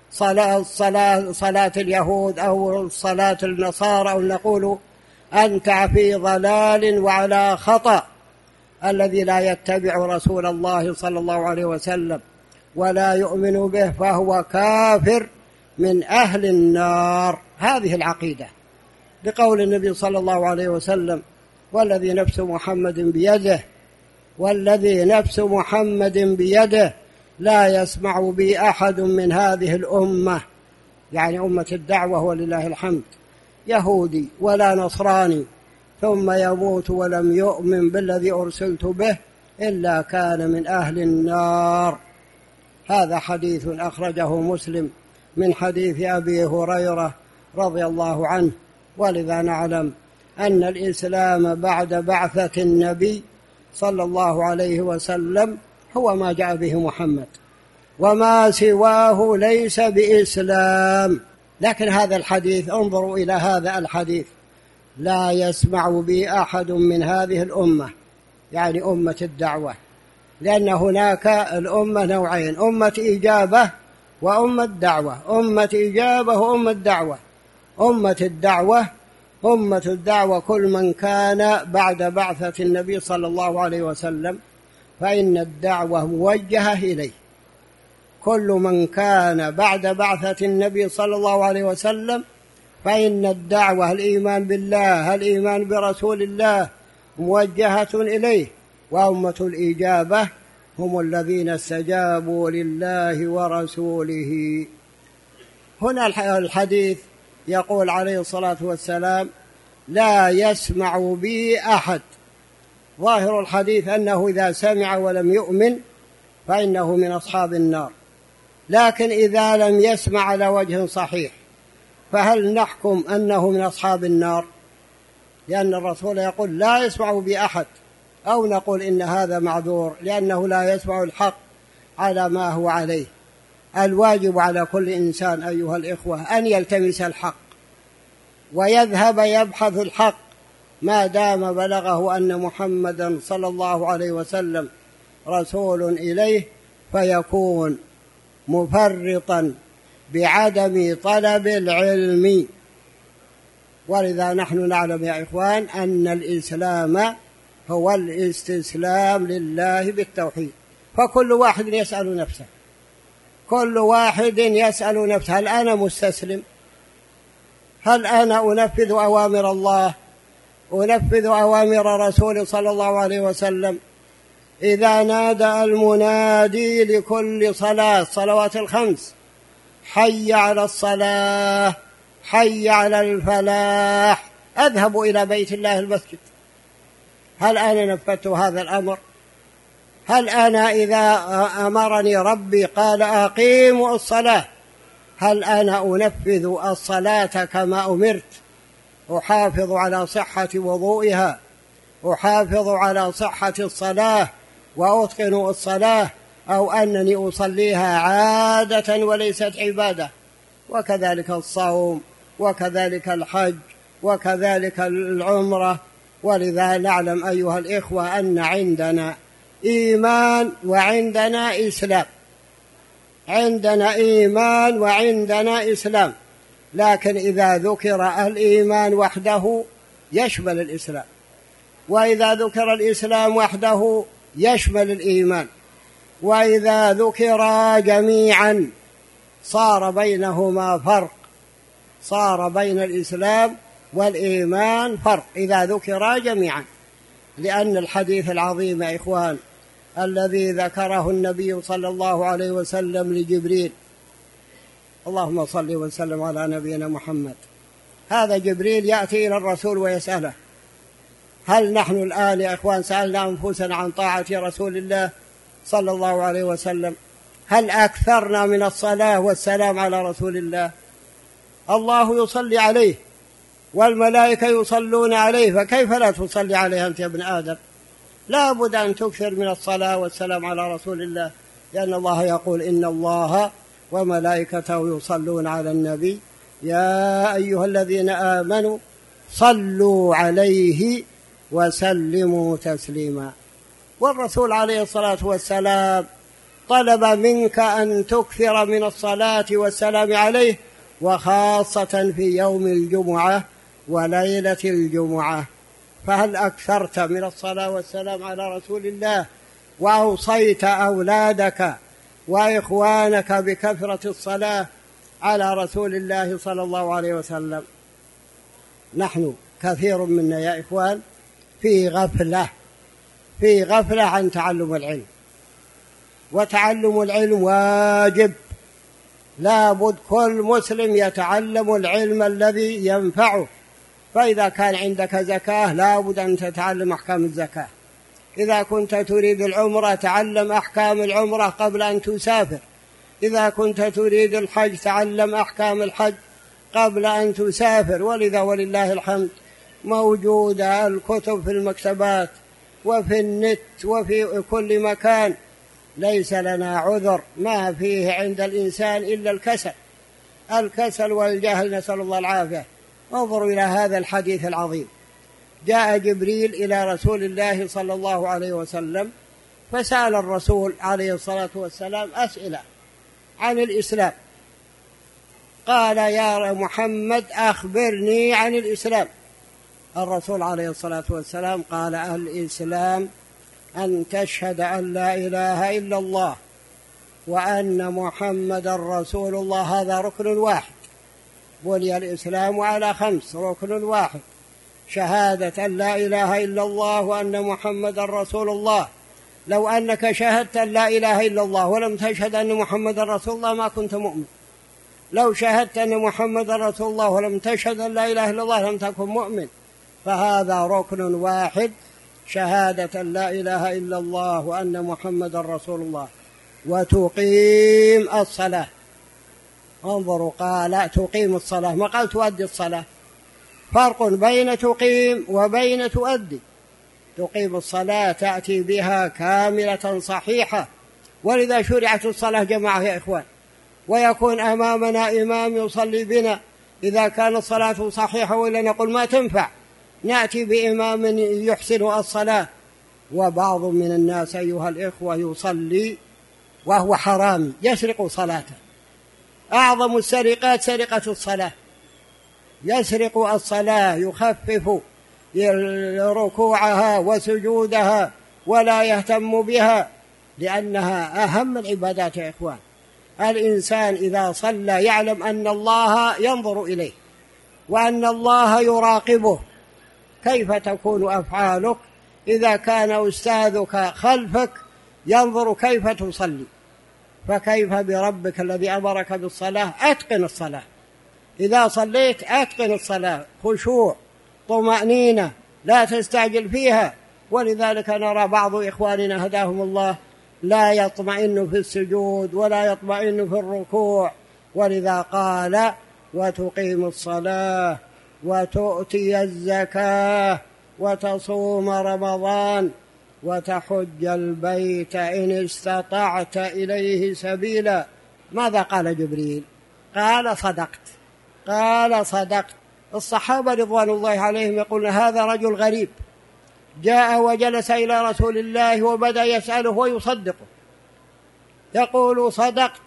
صلاة اليهود أو صلاة النصارى، أو نقول أنت في ضلال وعلى خطأ. الذي لا يتبع رسول الله صلى الله عليه وسلم ولا يؤمن به فهو كافر من أهل النار. هذه العقيدة، بقول النبي صلى الله عليه وسلم: والذي نفس محمد بيده، والذي نفس محمد بيده لا يسمع بي أحد من هذه الأمة، يعني أمة الدعوة ولله الحمد، يهودي ولا نصراني، ثم يموت ولم يؤمن بالذي أرسلت به إلا كان من أهل النار. هذا حديث أخرجه مسلم من حديث أبي هريرة رضي الله عنه. ولذا نعلم أن الإسلام بعد بعثة النبي صلى الله عليه وسلم هو ما جاء به محمد، وما سواه ليس بإسلام. لكن هذا الحديث، انظروا إلى هذا الحديث: لا يسمع بي أحد من هذه الأمة، يعني أمة الدعوة، لأن هناك الأمة نوعين: أمة إجابة وأمة دعوة. أمة إجابة وأمة دعوة. أمة الدعوة كل من كان بعد بعثة النبي صلى الله عليه وسلم، فإن الدعوة موجهة إليه. كل من كان بعد بعثة النبي صلى الله عليه وسلم فإن الدعوة، الإيمان بالله، الإيمان برسول الله، موجهة إليه. وأمة الإجابة هم الذين استجابوا لله ورسوله. هنا الحديث يقول عليه الصلاة والسلام: لا يسمع بي أحد. ظاهر الحديث أنه إذا سمع ولم يؤمن فإنه من أصحاب النار. لكن إذا لم يسمع على وجه صحيح، فهل نحكم أنه من أصحاب النار؟ لأن الرسول يقول: لا يسمع بي أحد، أو نقول إن هذا معذور لأنه لا يسمع الحق على ما هو عليه. الواجب على كل إنسان أيها الإخوة أن يلتمس الحق ويذهب يبحث الحق، ما دام بلغه أن محمدا صلى الله عليه وسلم رسول إليه، فيكون مفرطا بعدم طلب العلم. ولذا نحن نعلم يا إخوان أن الإسلام هو الاستسلام لله بالتوحيد. فكل واحد يسأل نفسه، هل أنا مستسلم؟ هل أنا أنفذ أوامر الله؟ أنفذ أوامر رسول صلى الله عليه وسلم؟ إذا نادى المنادي لكل صلوات الخمس: حي على الصلاة، حي على الفلاح، أذهب إلى بيت الله المسجد. هل أنا نفذت هذا الأمر؟ هل أنا إذا أمرني ربي قال أقيموا الصلاة، هل أنا أنفذ الصلاة كما أمرت؟ أحافظ على صحة وضوئها، أحافظ على صحة الصلاة وأتقن الصلاة، أو أنني أصليها عادة وليست عبادة؟ وكذلك الصوم، وكذلك الحج، وكذلك العمرة. ولذا نعلم أيها الإخوة أن عندنا إيمان وعندنا إسلام، عندنا إيمان وعندنا إسلام. لكن إذا ذكر الإيمان وحده يشمل الإسلام، وإذا ذكر الإسلام وحده يشمل الإيمان، وإذا ذكر جميعا صار بينهما فرق، صار بين الإسلام والإيمان فرق إذا ذكر جميعا. لأن الحديث العظيم يا إخوان الذي ذكره النبي صلى الله عليه وسلم لجبريل، اللهم صل وسلم على نبينا محمد، هذا جبريل يأتي إلى الرسول ويسأله: هل نحن الآن يا إخوان سألنا أنفسنا عن طاعة رسول الله صلى الله عليه وسلم؟ هل أكثرنا من الصلاة والسلام على رسول الله؟ الله يصلي عليه والملائكة يصلون عليه، فكيف لا تصلي عليه أنت يا ابن آدم؟ لا بد أن تكثر من الصلاة والسلام على رسول الله، لأن الله يقول: إن الله وملائكته يصلون على النبي يا أيها الذين آمنوا صلوا عليه وسلموا تسليما. والرسول عليه الصلاة والسلام طلب منك أن تكثر من الصلاة والسلام عليه، وخاصة في يوم الجمعة وليلة الجمعة. فهل أكثرت من الصلاة والسلام على رسول الله وأوصيت أولادك وإخوانك بكثرة الصلاة على رسول الله صلى الله عليه وسلم. نحن كثير منا يا إخوان في غفلة عن تعلم العلم، وتعلم العلم واجب، لابد كل مسلم يتعلم العلم الذي ينفعه. فإذا كان عندك زكاة لابد أن تتعلم أحكام الزكاة، إذا كنت تريد العمرة تعلم أحكام العمرة قبل أن تسافر، إذا كنت تريد الحج تعلم أحكام الحج قبل أن تسافر. ولذا ولله الحمد موجودة الكتب في المكتبات وفي النت وفي كل مكان، ليس لنا عذر ما فيه عند الإنسان إلا الكسل والجهل، نسأل الله العافية. انظروا إلى هذا الحديث العظيم. جاء جبريل إلى رسول الله صلى الله عليه وسلم فسأل الرسول عليه الصلاة والسلام أسئلة عن الإسلام. قال يا محمد أخبرني عن الإسلام. الرسول عليه الصلاة والسلام قال الإسلام أن تشهد أن لا إله إلا الله وأن محمد رسول الله. هذا ركن واحد، بني الإسلام على 5، ركن واحد شهادة أن لا إله إلا الله وأن محمد رسول الله. لو أنك شهدت أن لا إله إلا الله ولم تشهد أن محمد رسول الله ما كنت مؤمن. لو شهدت أن محمد رسول الله ولم تشهد أن لا إله إلا الله لم تكن مؤمن. فهذا ركن واحد، شهادة أن لا إله إلا الله وأن محمد رسول الله. وتقيم الصلاة. انظروا، قال تقيم الصلاة، ما قال تؤدي الصلاة. فرق بين تقيم وبين تؤدي. تقيم الصلاة تأتي بها كاملة صحيحة، ولذا شرعت الصلاة جماعة يا إخوان، ويكون أمامنا إمام يصلي بنا إذا كانت الصلاة صحيحة، وإلا نقول ما تنفع، نأتي بإمام يحسن الصلاة. وبعض من الناس أيها الإخوة يصلي وهو حرامي، يسرق صلاته. أعظم السرقات سرقة الصلاة، يسرق الصلاة، يخفف ركوعها وسجودها ولا يهتم بها، لأنها أهم العبادات يا إخوان. الإنسان إذا صلى يعلم أن الله ينظر إليه وأن الله يراقبه. كيف تكون أفعالك إذا كان أستاذك خلفك ينظر كيف تصلي؟ فكيف بربك الذي أمرك بالصلاة؟ أتقن الصلاة. إذا صليت أتقن الصلاة، خشوع، طمأنينة، لا تستعجل فيها. ولذلك نرى بعض إخواننا هداهم الله لا يطمئن في السجود ولا يطمئن في الركوع. ولذا قال وتقيم الصلاة وتؤتي الزكاة وتصوم رمضان وتحج البيت إن استطعت إليه سبيلا. ماذا قال جبريل؟ قال صدقت. الصحابة رضوان الله عليهم يقولون هذا رجل غريب جاء وجلس إلى رسول الله وبدأ يسأله ويصدقه، يقول صدقت.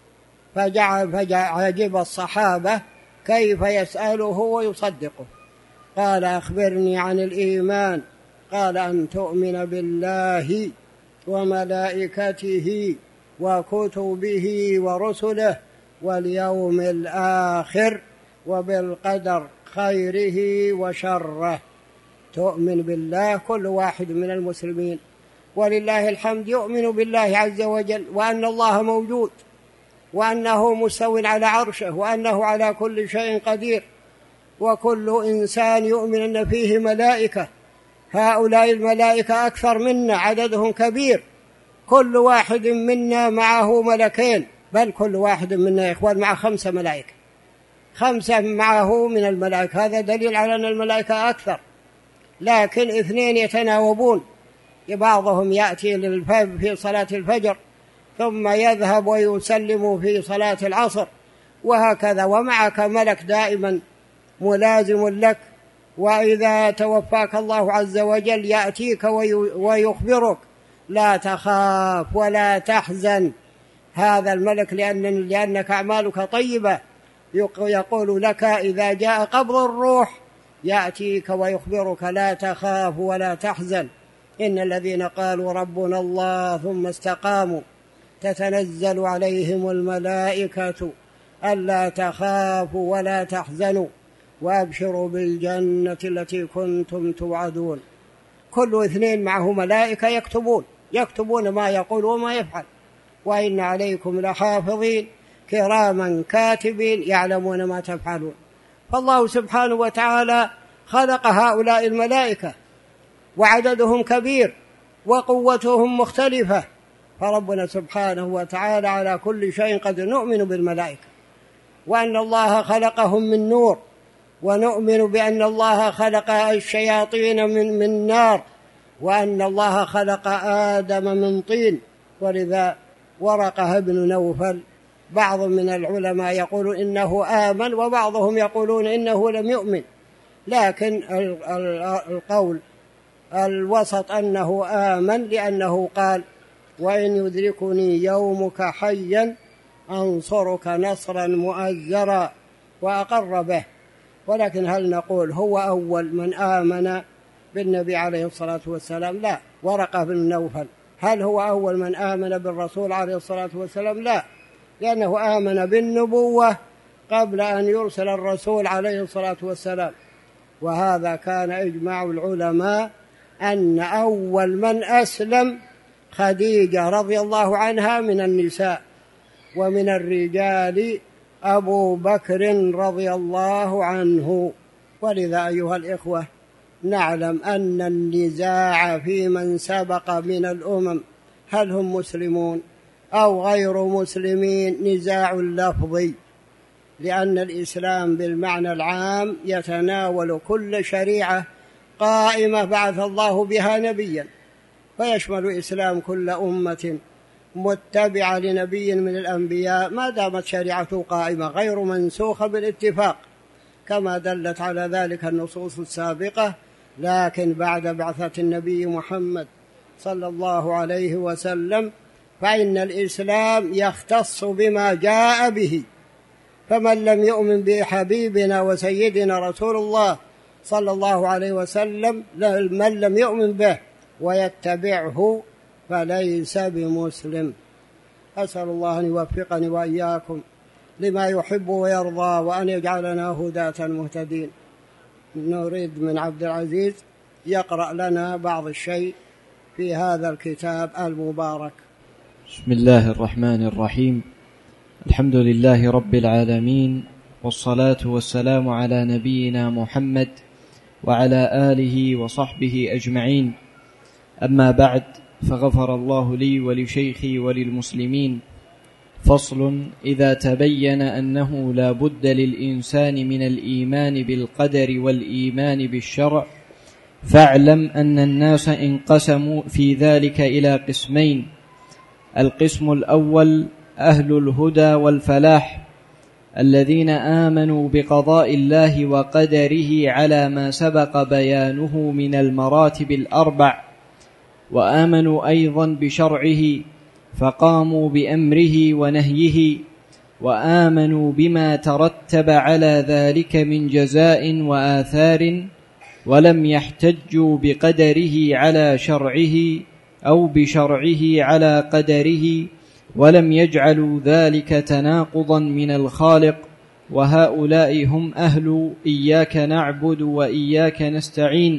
فعجب الصحابة كيف يسأله ويصدقه. قال أخبرني عن الإيمان. قال أن تؤمن بالله وملائكته وكتبه ورسله واليوم الآخر وبالقدر خيره وشره. تؤمن بالله، كل واحد من المسلمين ولله الحمد يؤمن بالله عز وجل، وأن الله موجود، وأنه مستو على عرشه، وأنه على كل شيء قدير. وكل إنسان يؤمن أن فيه ملائكة، هؤلاء الملائكة أكثر منا، عددهم كبير، كل واحد منا معه ملكين، بل كل واحد منا يا إخوان مع 5 ملائكة، 5 معه من الملائكة. هذا دليل على أن الملائكة أكثر، لكن 2 يتناوبون، بعضهم يأتي في صلاة الفجر ثم يذهب ويسلم في صلاة العصر، وهكذا. ومعك ملك دائما ملازم لك، وإذا توفاك الله عز وجل يأتيك ويخبرك لا تخاف ولا تحزن. هذا الملك لأنك أعمالك طيبة، يقول لك إذا جاء قبض الروح يأتيك ويخبرك لا تخاف ولا تحزن. إن الذين قالوا ربنا الله ثم استقاموا تتنزل عليهم الملائكة ألا تخافوا ولا تحزنوا وأبشروا بالجنة التي كنتم توعدون. كل اثنين معه ملائكة يكتبون ما يقول وما يفعل، وإن عليكم لحافظين كراما كاتبين يعلمون ما تفعلون. فالله سبحانه وتعالى خلق هؤلاء الملائكة وعددهم كبير وقوتهم مختلفة، فربنا سبحانه وتعالى على كل شيء قد نؤمن بالملائكة، وأن الله خلقهم من نور، ونؤمن بأن الله خلق الشياطين من نار، وأن الله خلق آدم من طين. ولذا ورقة بن نوفل بعض من العلماء يقول إنه آمن، وبعضهم يقولون إنه لم يؤمن، لكن القول الوسط أنه آمن، لأنه قال: وإن يدركني يومك حيا أنصرك نصرا مؤزرا، وأقر به. ولكن هل نقول هو أول من آمن بالنبي عليه الصلاة والسلام؟ لا. ورقة بن نوفل هل هو أول من آمن بالرسول عليه الصلاة والسلام؟ لا، لأنه آمن بالنبوة قبل أن يرسل الرسول عليه الصلاة والسلام. وهذا كان إجماع العلماء أن أول من أسلم خديجة رضي الله عنها من النساء، ومن الرجال أبو بكر رضي الله عنه. ولذا أيها الإخوة نعلم أن النزاع في من سبق من الأمم هل هم مسلمون أو غير مسلمين نزاع لفظي، لأن الإسلام بالمعنى العام يتناول كل شريعة قائمة بعث الله بها نبيا، فيشمل الإسلام كل أمة متبعة لنبي من الأنبياء ما دامت شريعته قائمة غير منسوخة بالاتفاق، كما دلت على ذلك النصوص السابقة. لكن بعد بعثة النبي محمد صلى الله عليه وسلم فإن الإسلام يختص بما جاء به، فمن لم يؤمن بحبيبنا وسيدنا رسول الله صلى الله عليه وسلم، من لم يؤمن به ويتبعه فليس بمسلم. أسأل الله أن يوفقني وإياكم لما يحب ويرضى، وأن يجعلنا هداة مهتدين. نريد من عبد العزيز يقرأ لنا بعض الشيء في هذا الكتاب المبارك. بسم الله الرحمن الرحيم. الحمد لله رب العالمين، والصلاة والسلام على نبينا محمد وعلى آله وصحبه أجمعين. أما بعد، فغفر الله لي ولشيخي وللمسلمين. فصل: إذا تبين أنه لا بد للإنسان من الإيمان بالقدر والإيمان بالشرع، فاعلم أن الناس انقسموا في ذلك إلى قسمين: القسم الأول أهل الهدى والفلاح، الذين آمنوا بقضاء الله وقدره على ما سبق بيانه من المراتب الأربع، وآمنوا أيضا بشرعه فقاموا بأمره ونهيه، وآمنوا بما ترتب على ذلك من جزاء وآثار، ولم يحتجوا بقدره على شرعه أو بشرعه على قدره، ولم يجعلوا ذلك تناقضا من الخالق. وهؤلاء هم أهل إياك نعبد وإياك نستعين،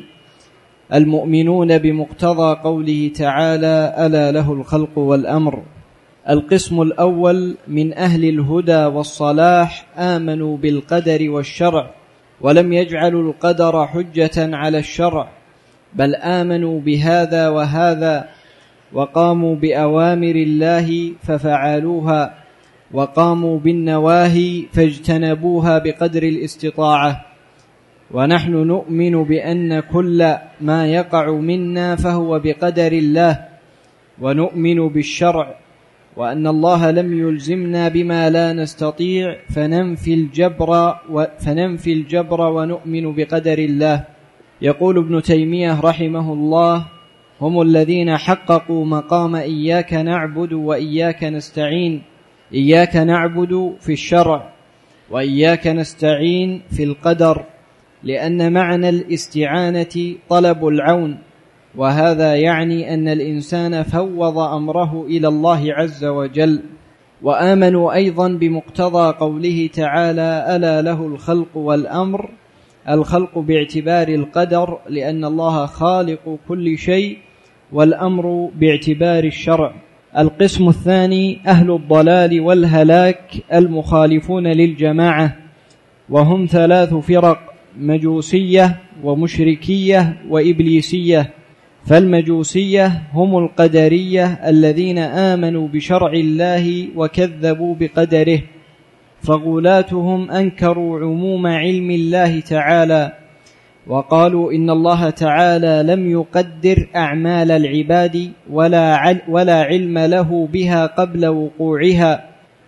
المؤمنون بمقتضى قوله تعالى: ألا له الخلق والأمر. القسم الأول من أهل الهدى والصلاح آمنوا بالقدر والشرع، ولم يجعلوا القدر حجة على الشرع، بل آمنوا بهذا وهذا، وقاموا بأوامر الله ففعلوها، وقاموا بالنواهي فاجتنبوها بقدر الاستطاعة. ونحن نؤمن بأن كل ما يقع منا فهو بقدر الله، ونؤمن بالشرع، وأن الله لم يلزمنا بما لا نستطيع، فننفي الجبر ونؤمن بقدر الله. يقول ابن تيمية رحمه الله: هم الذين حققوا مقام إياك نعبد وإياك نستعين. إياك نعبد في الشرع، وإياك نستعين في القدر، لأن معنى الاستعانة طلب العون، وهذا يعني أن الإنسان فوض أمره إلى الله عز وجل. وآمنوا أيضا بمقتضى قوله تعالى: ألا له الخلق والأمر، الخلق باعتبار القدر لأن الله خالق كل شيء، والأمر باعتبار الشرع. القسم الثاني أهل الضلال والهلاك المخالفون للجماعة، وهم 3 فرق: مجوسية ومشركية وإبليسية. فالمجوسية هم القدرية الذين آمنوا بشرع الله وكذبوا بقدره، فغلاتهم أنكروا عموم علم الله تعالى، وقالوا إن الله تعالى لم يقدر أعمال العباد ولا علم له بها قبل وقوعها.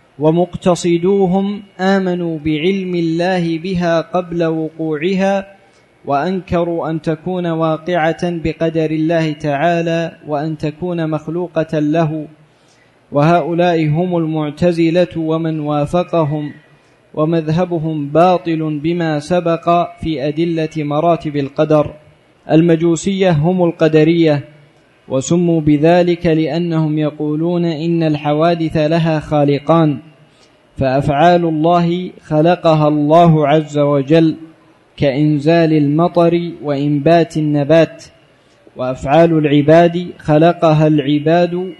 ومقتصدوهم آمنوا بعلم الله بها قبل وقوعها، وأنكروا أن تكون واقعة بقدر الله تعالى وأن تكون مخلوقة له. وهؤلاء هم المعتزلة ومن وافقهم، ومذهبهم باطل بما سبق في أدلة مراتب القدر. المجوسية هم القدرية، وسموا بذلك لأنهم يقولون إن الحوادث لها خالقان، فأفعال الله خلقها الله عز وجل كإنزال المطر وإنبات النبات، وأفعال العباد خلقها العباد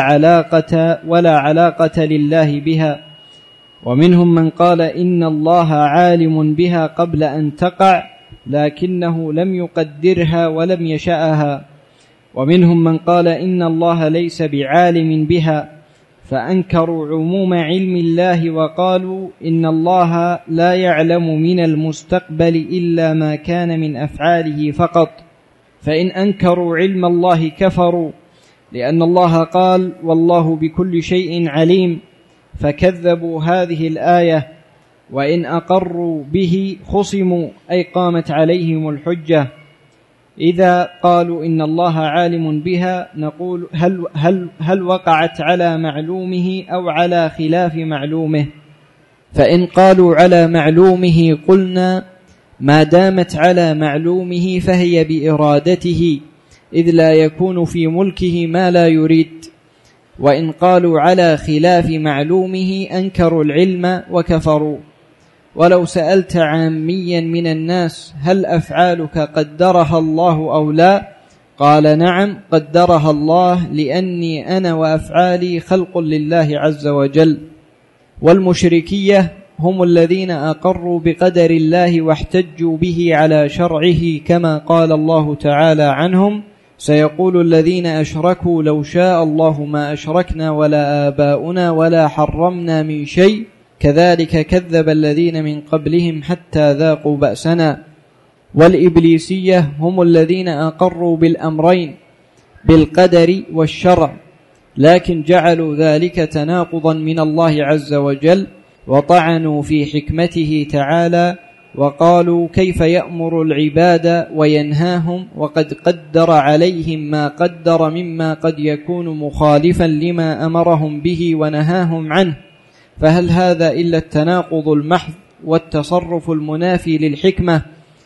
ولا علاقة لله بها. ومنهم من قال إن الله عالم بها قبل أن تقع لكنه لم يقدرها ولم يشأها. ومنهم من قال إن الله ليس بعالم بها، فأنكروا عموم علم الله وقالوا إن الله لا يعلم من المستقبل إلا ما كان من أفعاله فقط. فإن أنكروا علم الله كفروا، لأن الله قال: والله بكل شيء عليم، فكذبوا هذه الآية. وإن أقروا به خصموا، أي قامت عليهم الحجة. إذا قالوا إن الله عالم بها نقول هل وقعت على معلومه أو على خلاف معلومه؟ فإن قالوا على معلومه قلنا ما دامت على معلومه فهي بإرادته، إذ لا يكون في ملكه ما لا يريد. وإن قالوا على خلاف معلومه أنكروا العلم وكفروا. ولو سألت عاميا من الناس هل أفعالك قدرها الله أو لا؟ قال نعم قدرها الله، لأني أنا وأفعالي خلق لله عز وجل. والمشركية هم الذين أقروا بقدر الله واحتجوا به على شرعه، كما قال الله تعالى عنهم: سيقول الذين أشركوا لو شاء الله ما أشركنا ولا آباؤنا ولا حرمنا من شيء كذلك كذب الذين من قبلهم حتى ذاقوا بأسنا. والإبليسية هم الذين أقروا بالأمرين، بالقدر والشرع، لكن جعلوا ذلك تناقضا من الله عز وجل، وطعنوا في حكمته تعالى، وقالوا كيف يأمر العباد وينهاهم وقد قدر عليهم ما قدر مما قد يكون مخالفا لما أمرهم به ونهاهم عنه، فهل هذا إلا التناقض المحض والتصرف المنافي للحكمة؟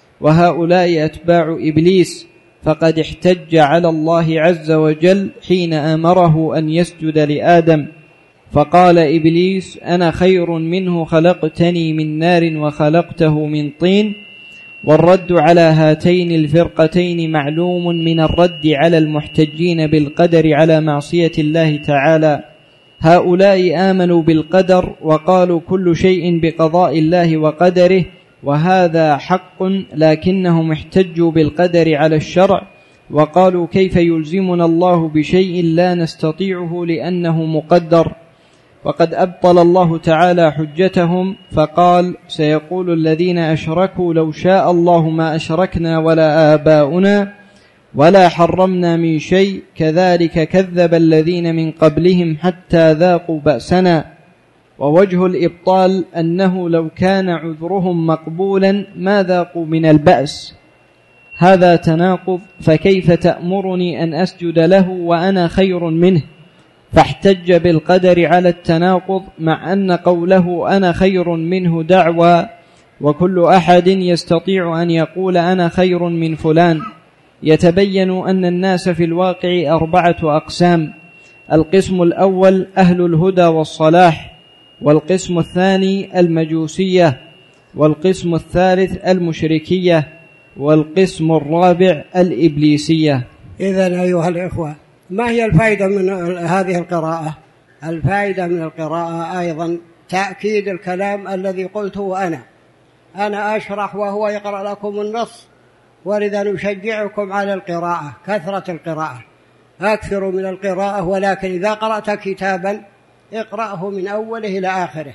وهؤلاء أتباع إبليس، فقد احتج على الله عز وجل حين أمره أن يسجد لآدم، فقال إبليس: أنا خير منه، خلقتني من نار وخلقته من طين. والرد على هاتين الفرقتين معلوم من الرد على المحتجين بالقدر على معصية الله تعالى. هؤلاء آمنوا بالقدر وقالوا كل شيء بقضاء الله وقدره، وهذا حق، لكنهم احتجوا بالقدر على الشرع وقالوا كيف يلزمنا الله بشيء لا نستطيعه لأنه مقدر. وقد أبطل الله تعالى حجتهم فقال: سيقول الذين أشركوا لو شاء الله ما أشركنا ولا آباؤنا ولا حرمنا من شيء كذلك كذب الذين من قبلهم حتى ذاقوا بأسنا. ووجه الإبطال أنه لو كان عذرهم مقبولا ما ذاقوا من البأس. هذا تناقض، فكيف تأمرني أن أسجد له وأنا خير منه؟ فاحتج بالقدر على التناقض، مع أن قوله أنا خير منه دعوى، وكل أحد يستطيع أن يقول أنا خير من فلان. يتبين أن الناس في الواقع 4 أقسام: القسم الأول أهل الهدى والصلاح، والقسم الثاني المجوسية، والقسم الثالث المشركية، والقسم الرابع الإبليسية. إذن أيها الإخوة، ما هي الفائدة من هذه القراءة؟ الفائدة من القراءة أيضا تأكيد الكلام الذي قلته أنا أشرح وهو يقرأ لكم النص، ولذا نشجعكم على القراءة، كثرة القراءة، أكثروا من القراءة. ولكن إذا قرأت كتابا اقرأه من أوله إلى آخره،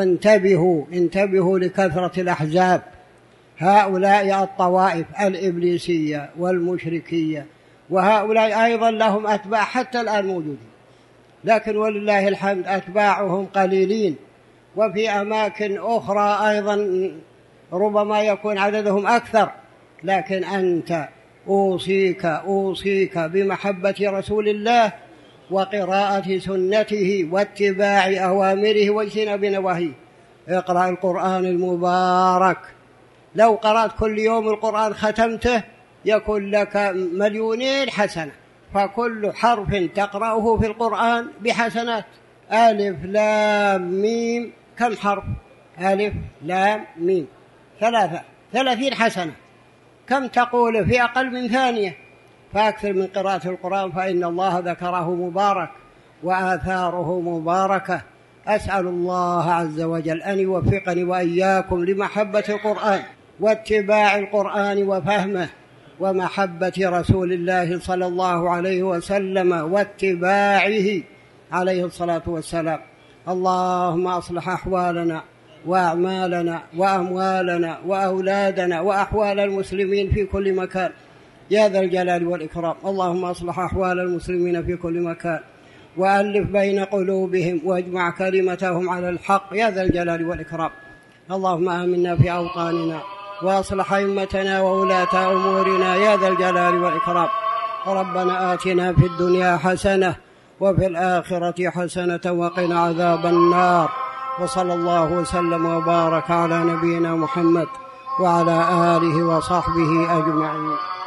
وانتبهوا لكثرة الأحزاب، هؤلاء الطوائف الإبليسية والمشركية، وهؤلاء أيضا لهم أتباع حتى الآن موجودين، لكن ولله الحمد أتباعهم قليلين، وفي أماكن أخرى أيضا ربما يكون عددهم أكثر. لكن أنت أوصيك بمحبة رسول الله وقراءة سنته واتباع أوامره واجتناب نواهيه. اقرأ القرآن المبارك، لو قرأت كل يوم القرآن ختمته يكون لك 2,000,000 حسنة، فكل حرف تقرأه في القرآن بحسنات. ألف لام ميم، كم حرف؟ ألف لام ميم 30 حسنة، كم تقول في أقل من ثانية؟ فأكثر من قراءة القرآن، فإن الله ذكره مبارك وآثاره مباركة. أسأل الله عز وجل أن يوفقني وإياكم لمحبة القرآن واتباع القرآن وفهمه، ومحبة رسول الله صلى الله عليه وسلم واتباعه عليه الصلاة والسلام. اللهم أصلح أحوالنا وأعمالنا وأموالنا وأولادنا وأحوال المسلمين في كل مكان يا ذا الجلال والإكرام. اللهم أصلح أحوال المسلمين في كل مكان، وألف بين قلوبهم، واجمع كلمتهم على الحق يا ذا الجلال والإكرام. اللهم آمنا في أوطاننا، وأصلح أئمتنا وولاة أمورنا يا ذا الجلال والإكرام. ربنا آتنا في الدنيا حسنة وفي الآخرة حسنة وقنا عذاب النار. وصلى الله وسلم وبارك على نبينا محمد وعلى آله وصحبه أجمعين.